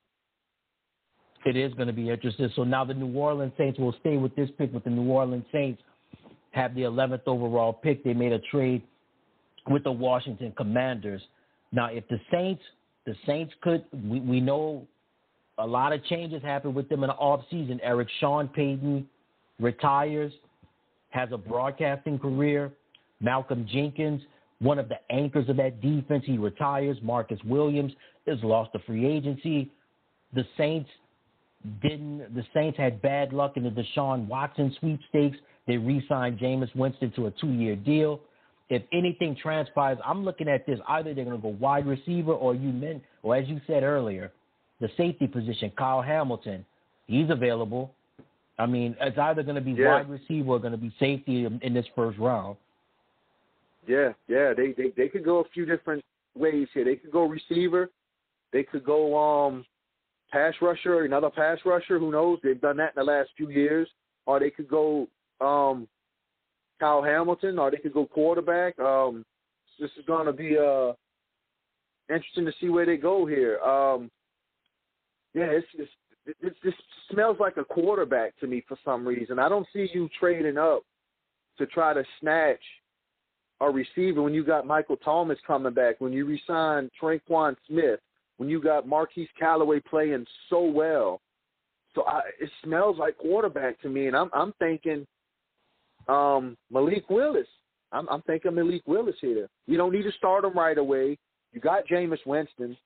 It is going to be interesting. So now the New Orleans Saints will stay with this pick. With the New Orleans Saints have the eleventh overall pick. They made a trade with the Washington Commanders. Now, if the Saints, the Saints could, we, we know a lot of changes happened with them in the offseason. Eric Sean Payton retires, has a broadcasting career. Malcolm Jenkins, one of the anchors of that defense, he retires. Marcus Williams is lost to free agency. The Saints didn't. The Saints had bad luck in the Deshaun Watson sweepstakes. They re-signed Jameis Winston to a two-year deal. If anything transpires, I'm looking at this. Either they're going to go wide receiver, or you meant, or as you said earlier, the safety position, Kyle Hamilton, he's available. I mean, it's either going to be
yeah.
wide receiver or going to be safety in, in this first round.
Yeah, yeah, they, they they could go a few different ways here. They could go receiver. They could go um pass rusher, another pass rusher. Who knows? They've done that in the last few years. Or they could go um, Kyle Hamilton, or they could go quarterback. Um, this is going to be uh, interesting to see where they go here. Um, yeah, it's, it's, it's, this smells like a quarterback to me for some reason. I don't see you trading up to try to snatch a receiver when you got Michael Thomas coming back, when you re-signed Tre'Quan Smith, when you got Marquise Callaway playing so well. So I, it smells like quarterback to me, and I'm I'm thinking um, Malik Willis. I'm, I'm thinking Malik Willis here. You don't need to start him right away. You got Jameis Winston.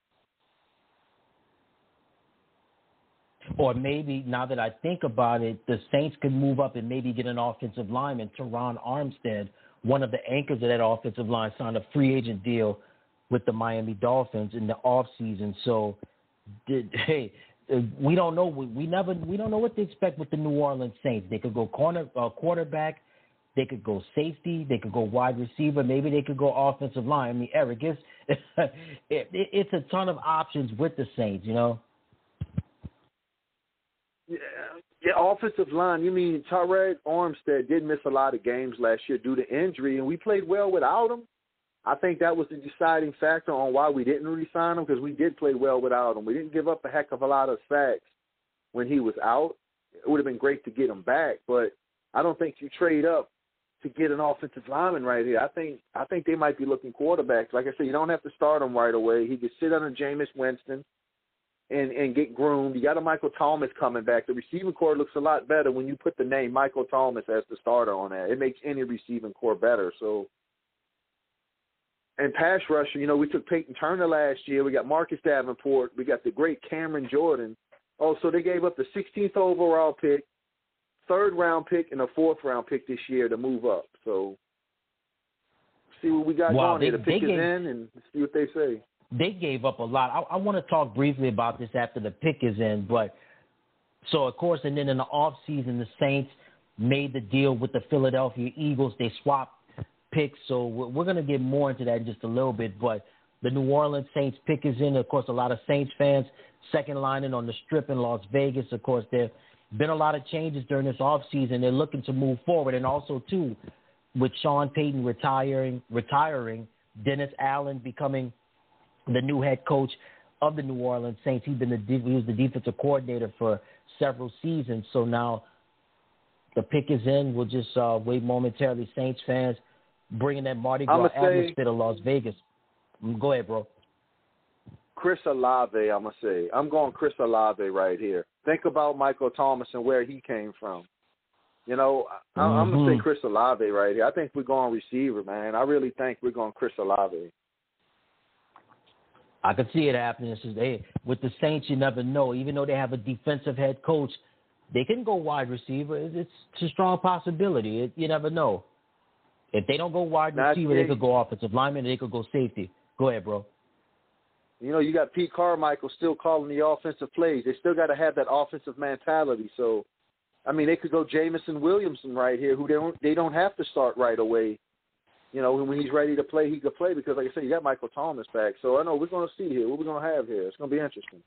Or maybe, now that I think about it, the Saints could move up and maybe get an offensive lineman. Teron Armstead, one of the anchors of that offensive line, signed a free agent deal with the Miami Dolphins in the offseason. So, did, hey, we don't know. We, we never. We don't know what to expect with the New Orleans Saints. They could go corner, uh, quarterback. They could go safety. They could go wide receiver. Maybe they could go offensive line. I mean, Eric, it's it, it, it's a ton of options with the Saints. You know.
Yeah, yeah, offensive line. You mean Teron Armstead did miss a lot of games last year due to injury, and we played well without him. I think that was the deciding factor on why we didn't re-sign him, because we did play well without him. We didn't give up a heck of a lot of sacks when he was out. It would have been great to get him back, but I don't think you trade up to get an offensive lineman right here. I think I think they might be looking quarterbacks. Like I said, you don't have to start him right away. He could sit under Jameis Winston and, and get groomed. You got a Michael Thomas coming back. The receiving core looks a lot better when you put the name Michael Thomas as the starter on that. It makes any receiving core better. So. And pass rusher, you know, we took Peyton Turner last year. We got Marcus Davenport. We got the great Cameron Jordan. Oh, so they gave up the sixteenth overall pick, third round pick, and a fourth round pick this year to move up. So see what we got
wow,
going
they,
here. The pick is
gave,
in, and see what they say.
They gave up a lot. I, I want to talk briefly about this after the pick is in. But so, of course, and then in the offseason, the Saints made the deal with the Philadelphia Eagles. They swapped picks, so we're going to get more into that in just a little bit, but the New Orleans Saints pick is in. Of course, a lot of Saints fans second lining on the Strip in Las Vegas. Of course, there have been a lot of changes during this offseason. They're looking to move forward, and also, too, with Sean Payton retiring, retiring, Dennis Allen becoming the new head coach of the New Orleans Saints. He's been the he was the defensive coordinator for several seasons, so now the pick is in. We'll just uh, wait momentarily, Saints fans, bringing that Mardi Gras atmosphere to Las Vegas. Go ahead, bro.
Chris Olave, I'm going to say. I'm going Chris Olave right here. Think about Michael Thomas and where he came from. You know, I, mm-hmm. I'm going to say Chris Olave right here. I think we're going receiver, man. I really think we're going Chris Olave.
I can see it happening. This is, hey, with the Saints, you never know. Even though they have a defensive head coach, they can go wide receiver. It's a strong possibility. It, you never know. If they don't go wide
Not
receiver,
they,
they could go offensive lineman, they could go safety. Go ahead, bro.
You know, you got Pete Carmichael still calling the offensive plays. They still got to have that offensive mentality. So, I mean, they could go Jameson Williamson right here, who they don't they don't have to start right away you know, when he's ready to play, he could play because, like I said, you got Michael Thomas back. So I know we're going to see here. What we're going to have here. It's going to be interesting.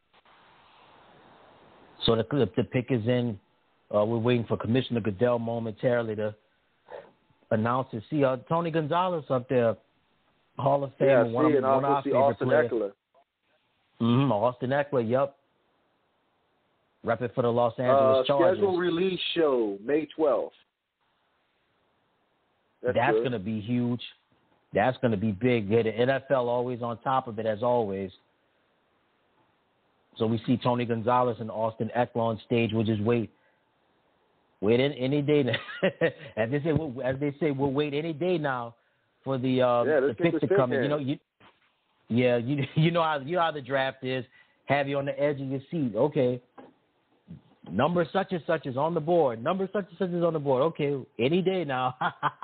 So the, the pick is in. Uh, we're waiting for Commissioner Goodell momentarily to announce it. See, uh, Tony Gonzalez up there, Hall of Fame,
yeah,
one,
see,
of,
and
one of our
see
favorite
Austin
players.
Eckler.
Mm-hmm, Austin Eckler, yep. Repping for the Los Angeles
uh,
Chargers.
Schedule release show, May twelfth. That's,
That's
going
to be huge. That's going to be big. Yeah, the N F L always on top of it, as always. So we see Tony Gonzalez and Austin Eckler on stage. We'll just wait. Wait in, any day now. as they say, we'll, as they say, we'll wait any day now for the uh,
yeah,
the pick to come in.
in.
You know, you yeah, you you know how you know how the draft is. Have you on the edge of your seat? Okay. Number such and such is on the board. Number such and such is on the board. Okay, any day now.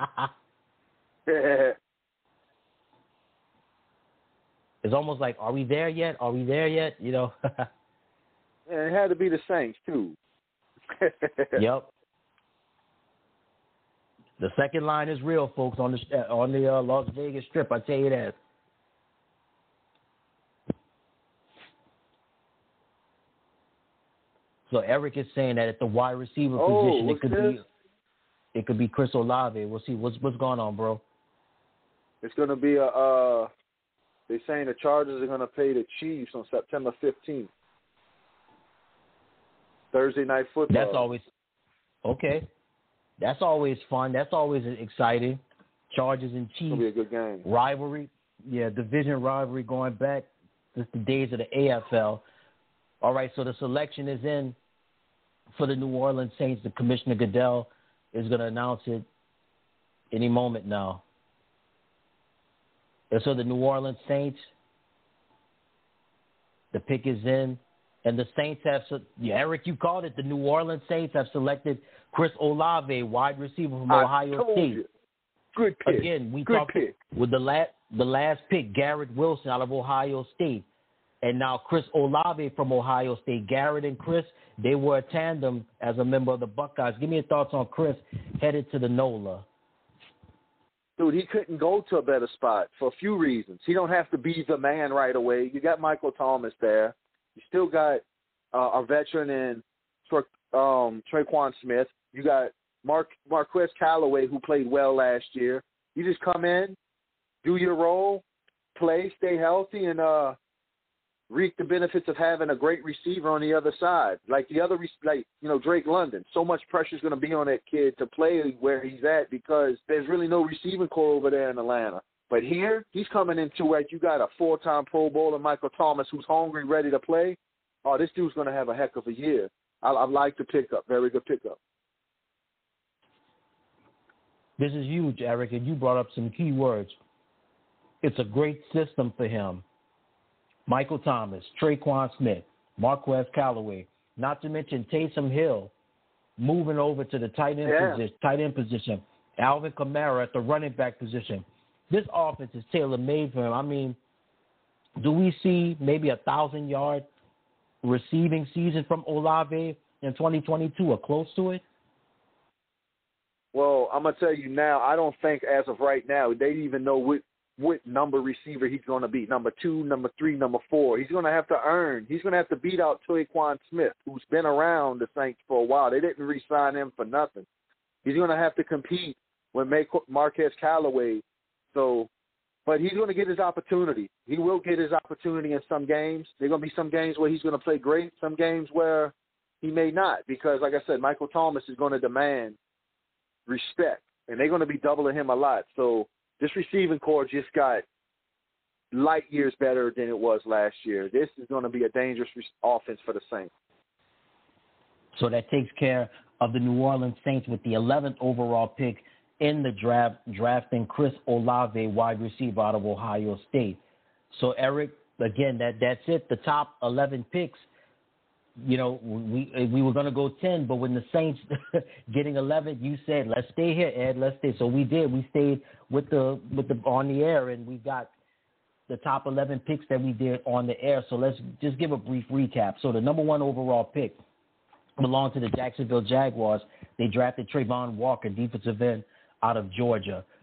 It's almost like, are we there yet? Are we there yet? You know.
And it had to be the Saints too.
Yep. The second line is real, folks, on the on the uh, Las Vegas Strip. I tell you that. So Eric is saying that at the wide receiver
oh,
position, it could
this?
be it could be Chris Olave. We'll see what's what's going on, bro.
It's going to be a. Uh, they're saying the Chargers are going to play the Chiefs on September fifteenth. Thursday night football.
That's always okay. That's always fun. That's always exciting. Chargers and Chiefs.
It'll be a good game.
Rivalry, yeah, division rivalry going back since the days of the A F L. All right, so the selection is in for the New Orleans Saints. The Commissioner Goodell is going to announce it any moment now. And so the New Orleans Saints, the pick is in. And the Saints have, yeah, Eric, you called it. The New Orleans Saints have selected Chris Olave, wide receiver from
I
Ohio
told
State.
You. Good pick.
Again, we
Good
talked
pick.
with the last the last pick, Garrett Wilson out of Ohio State, and now Chris Olave from Ohio State. Garrett and Chris, they were a tandem as a member of the Buckeyes. Give me your thoughts on Chris headed to the NOLA.
Dude, he couldn't go to a better spot for a few reasons. He don't have to be the man right away. You got Michael Thomas there. You still got uh, a veteran in um, Traquan Smith. You got Mark Marquez Callaway, who played well last year. You just come in, do your role, play, stay healthy, and uh, reap the benefits of having a great receiver on the other side. Like the other, like you know, Drake London. So much pressure is going to be on that kid to play where he's at because there's really no receiving core over there in Atlanta. But here, he's coming into it. You got a four-time Pro Bowler, Michael Thomas, who's hungry, ready to play. Oh, this dude's going to have a heck of a year. I, I like the pickup. Very good pickup.
This is huge, Eric, and you brought up some key words. It's a great system for him. Michael Thomas, Traquan Smith, Marquez Callaway, not to mention Taysom Hill, moving over to the tight end
yeah.
position, tight end position. Alvin Kamara at the running back position. This offense is tailor-made for him. I mean, do we see maybe a thousand-yard receiving season from Olave in twenty twenty-two or close to it?
Well, I'm going to tell you now, I don't think as of right now they even know what, what number receiver he's going to be, number two, number three, number four. He's going to have to earn. He's going to have to beat out Traquan Smith, who's been around the Saints for a while. They didn't re-sign him for nothing. He's going to have to compete with Marquez Callaway. So, but he's going to get his opportunity. He will get his opportunity in some games. There are going to be some games where he's going to play great, some games where he may not, because, like I said, Michael Thomas is going to demand respect, and they're going to be doubling him a lot. So this receiving core just got light years better than it was last year. This is going to be a dangerous offense for the Saints.
So that takes care of the New Orleans Saints with the eleventh overall pick in the draft, drafting Chris Olave, wide receiver out of Ohio State. So, Eric, again, that that's it. The top eleven picks, you know, we we were going to go ten, but when the Saints getting eleven, you said, let's stay here, Ed, let's stay. So we did. We stayed with the with the on the air, and we got the top eleven picks that we did on the air. So let's just give a brief recap. So the number one overall pick belonged to the Jacksonville Jaguars. They drafted Trayvon Walker, defensive end out of Georgia.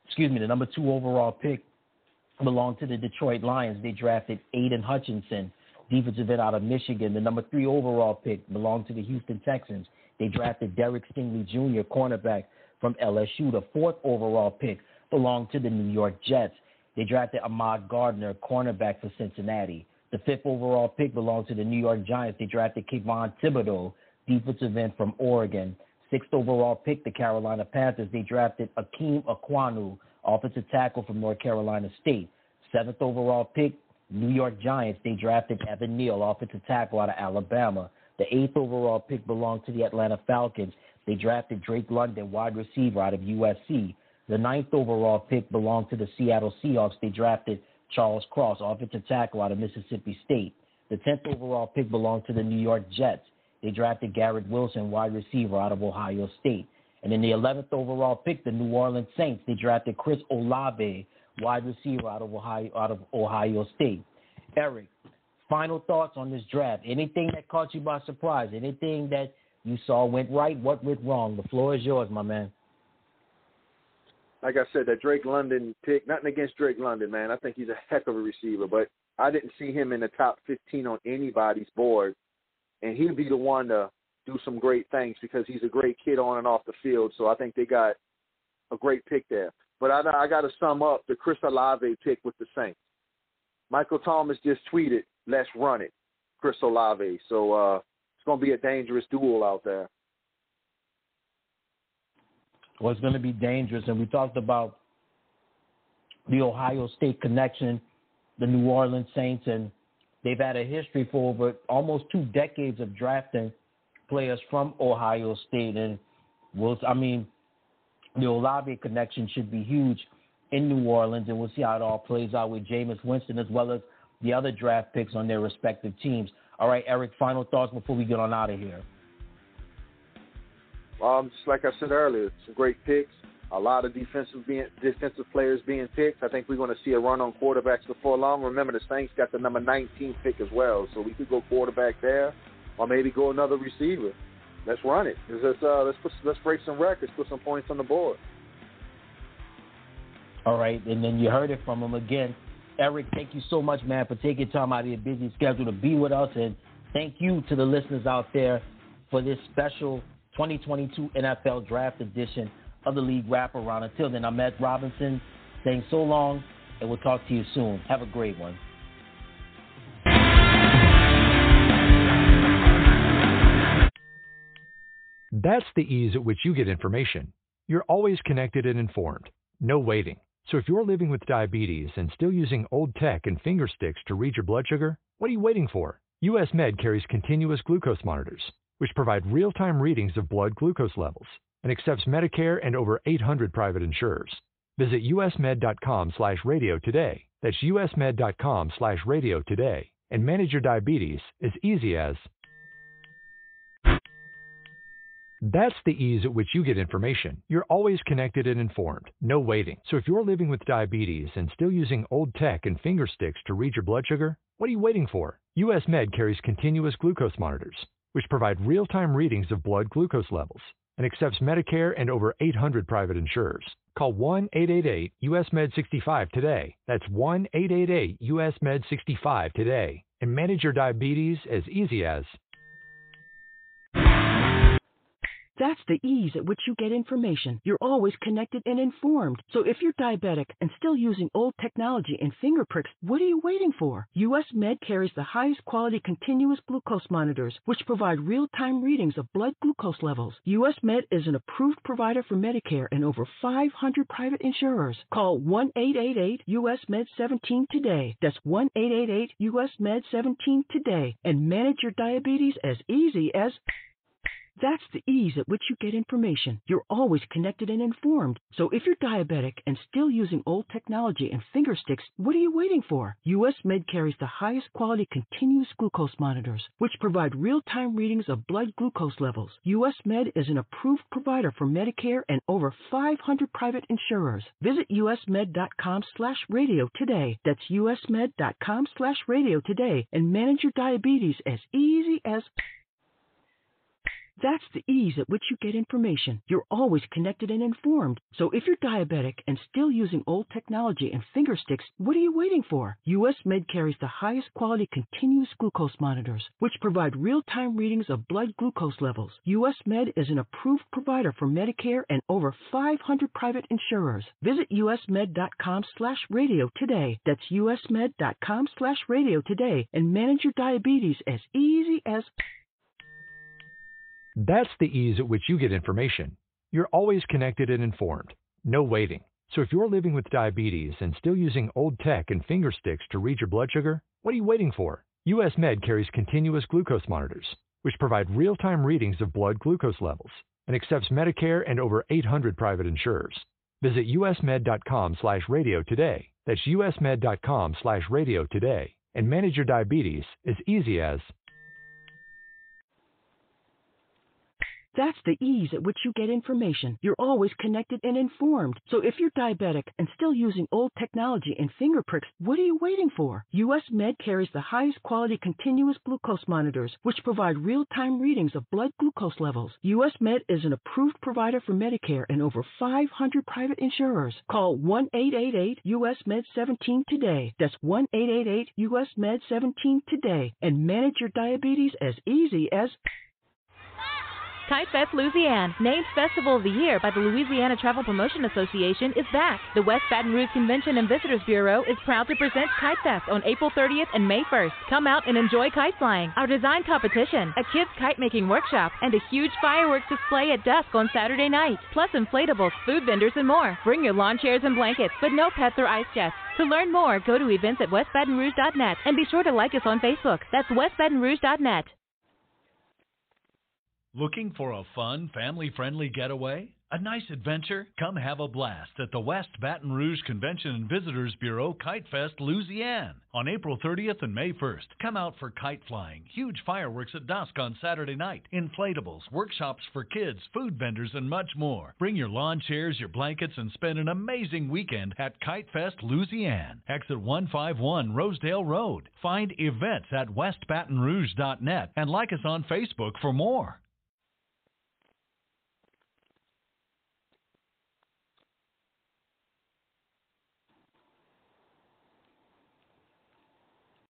excuse me, the number two overall pick belonged to the Detroit Lions. They drafted Aiden Hutchinson, defensive end out of Michigan. The number three overall pick belonged to the Houston Texans. They drafted Derek Stingley Junior, cornerback from L S U. The fourth overall pick belonged to the New York Jets. They drafted Ahmad Gardner, cornerback for Cincinnati. The fifth overall pick belonged to the New York Giants. They drafted Kayvon Thibodeau, defensive end from Oregon. Sixth overall pick, the Carolina Panthers. They drafted Akeem Akwanu, offensive tackle from North Carolina State. Seventh overall pick, New York Giants. They drafted Evan Neal, offensive tackle out of Alabama. The eighth overall pick belonged to the Atlanta Falcons. They drafted Drake London, wide receiver out of U S C. The ninth overall pick belonged to the Seattle Seahawks. They drafted Charles Cross, offensive tackle out of Mississippi State. The tenth overall pick belonged to the New York Jets. They drafted Garrett Wilson, wide receiver out of Ohio State. And in the eleventh overall pick, the New Orleans Saints, they drafted Chris Olave, wide receiver out of Ohio, out of Ohio State. Eric, final thoughts on this draft. Anything that caught you by surprise? Anything that you saw went right? What went wrong? The floor is yours, my man.
Like I said, that Drake London pick, nothing against Drake London, man. I think he's a heck of a receiver, but I didn't see him in the top fifteen on anybody's board, and he'd be the one to do some great things because he's a great kid on and off the field, so I think they got a great pick there. But I, I got to sum up the Chris Olave pick with the Saints. Michael Thomas just tweeted, "Let's run it," Chris Olave. So uh, it's going to be a dangerous duel out there.
Well, it's going to be dangerous. And we talked about the Ohio State connection, the New Orleans Saints, and they've had a history for over almost two decades of drafting players from Ohio State. And, we'll, I mean, the Olave connection should be huge in New Orleans, and we'll see how it all plays out with Jameis Winston as well as the other draft picks on their respective teams. All right, Eric, final thoughts before we get on out of here.
Um, just like I said earlier, some great picks, a lot of defensive being, defensive players being picked. I think we're going to see a run on quarterbacks before long. Remember, the Saints got the number nineteen pick as well, so we could go quarterback there or maybe go another receiver. Let's run it. Let's, uh, let's, put, let's break some records, put some points on the board.
All right, and then you heard it from him again. Eric, thank you so much, man, for taking time out of your busy schedule to be with us, and thank you to the listeners out there for this special twenty twenty-two N F L Draft Edition of the League Wraparound. Until then, I'm Ed Robinson saying so long, and we'll talk to you soon. Have a great one.
That's the ease at which you get information. You're always connected and informed. No waiting. So if you're living with diabetes and still using old tech and finger sticks to read your blood sugar, what are you waiting for? U S Med carries continuous glucose monitors, which provide real-time readings of blood glucose levels and accepts Medicare and over eight hundred private insurers. Visit usmed.com slash radio today. That's usmed.com slash radio today and manage your diabetes as easy as... That's the ease at which you get information. You're always connected and informed. No waiting. So if you're living with diabetes and still using old tech and finger sticks to read your blood sugar, what are you waiting for? U S Med carries continuous glucose monitors, which provide real-time readings of blood glucose levels and accepts Medicare and over eight hundred private insurers. Call one eight eight eight U S Med sixty-five today. That's one eight eight eight U S Med sixty-five today and manage your diabetes as easy as...
That's the ease at which you get information. You're always connected and informed. So if you're diabetic and still using old technology and finger pricks, what are you waiting for? U S Med carries the highest quality continuous glucose monitors, which provide real-time readings of blood glucose levels. U S Med is an approved provider for Medicare and over five hundred private insurers. Call one eight eight eight U S Med seventeen today. That's one eight eight eight U S Med seventeen today and manage your diabetes as easy as... That's the ease at which you get information. You're always connected and informed. So if you're diabetic and still using old technology and finger sticks, what are you waiting for? U S Med carries the highest quality continuous glucose monitors, which provide real-time readings of blood glucose levels. U S Med is an approved provider for Medicare and over five hundred private insurers. Visit usmed.com slash radio today. That's usmed.com slash radio today and manage your diabetes as easy as... That's the ease at which you get information. You're always connected and informed. So if you're diabetic and still using old technology and finger sticks, what are you waiting for? U S Med carries the highest quality continuous glucose monitors, which provide real-time readings of blood glucose levels. U S Med is an approved provider for Medicare and over five hundred private insurers. Visit usmed.com slash radio today. That's usmed.com slash radio today and manage your diabetes as easy as...
That's the ease at which you get information. You're always connected and informed. No waiting. So if you're living with diabetes and still using old tech and finger sticks to read your blood sugar, what are you waiting for? U S Med carries continuous glucose monitors, which provide real-time readings of blood glucose levels and accepts Medicare and over eight hundred private insurers. Visit usmed.com slash radio today. That's usmed.com slash radio today and manage your diabetes as easy as...
That's the ease at which you get information. You're always connected and informed. So if you're diabetic and still using old technology and finger pricks, what are you waiting for? U S Med carries the highest quality continuous glucose monitors, which provide real-time readings of blood glucose levels. U S Med is an approved provider for Medicare and over five hundred private insurers. Call one eight eight eight U S Med seventeen today. That's one eight eight eight U S Med seventeen today and manage your diabetes as easy as...
Kite Fest Louisiana, named Festival of the Year by the Louisiana Travel Promotion Association, is back. The West Baton Rouge Convention and Visitors Bureau is proud to present Kite Fest on April thirtieth and May first. Come out and enjoy kite flying, our design competition, a kids kite making workshop, and a huge fireworks display at dusk on Saturday night, plus inflatables, food vendors, and more. Bring your lawn chairs and blankets, but no pets or ice chests. To learn more, go to events at west baton rouge dot net and be sure to like us on Facebook. That's west baton rouge dot net.
Looking for a fun, family-friendly getaway? A nice adventure? Come have a blast at the West Baton Rouge Convention and Visitors Bureau Kite Fest Louisiana on April thirtieth and May first. Come out for kite flying, huge fireworks at dusk on Saturday night, inflatables, workshops for kids, food vendors, and much more. Bring your lawn chairs, your blankets, and spend an amazing weekend at Kite Fest Louisiana, exit one fifty-one Rosedale Road. Find events at west baton rouge dot net and like us on Facebook for more.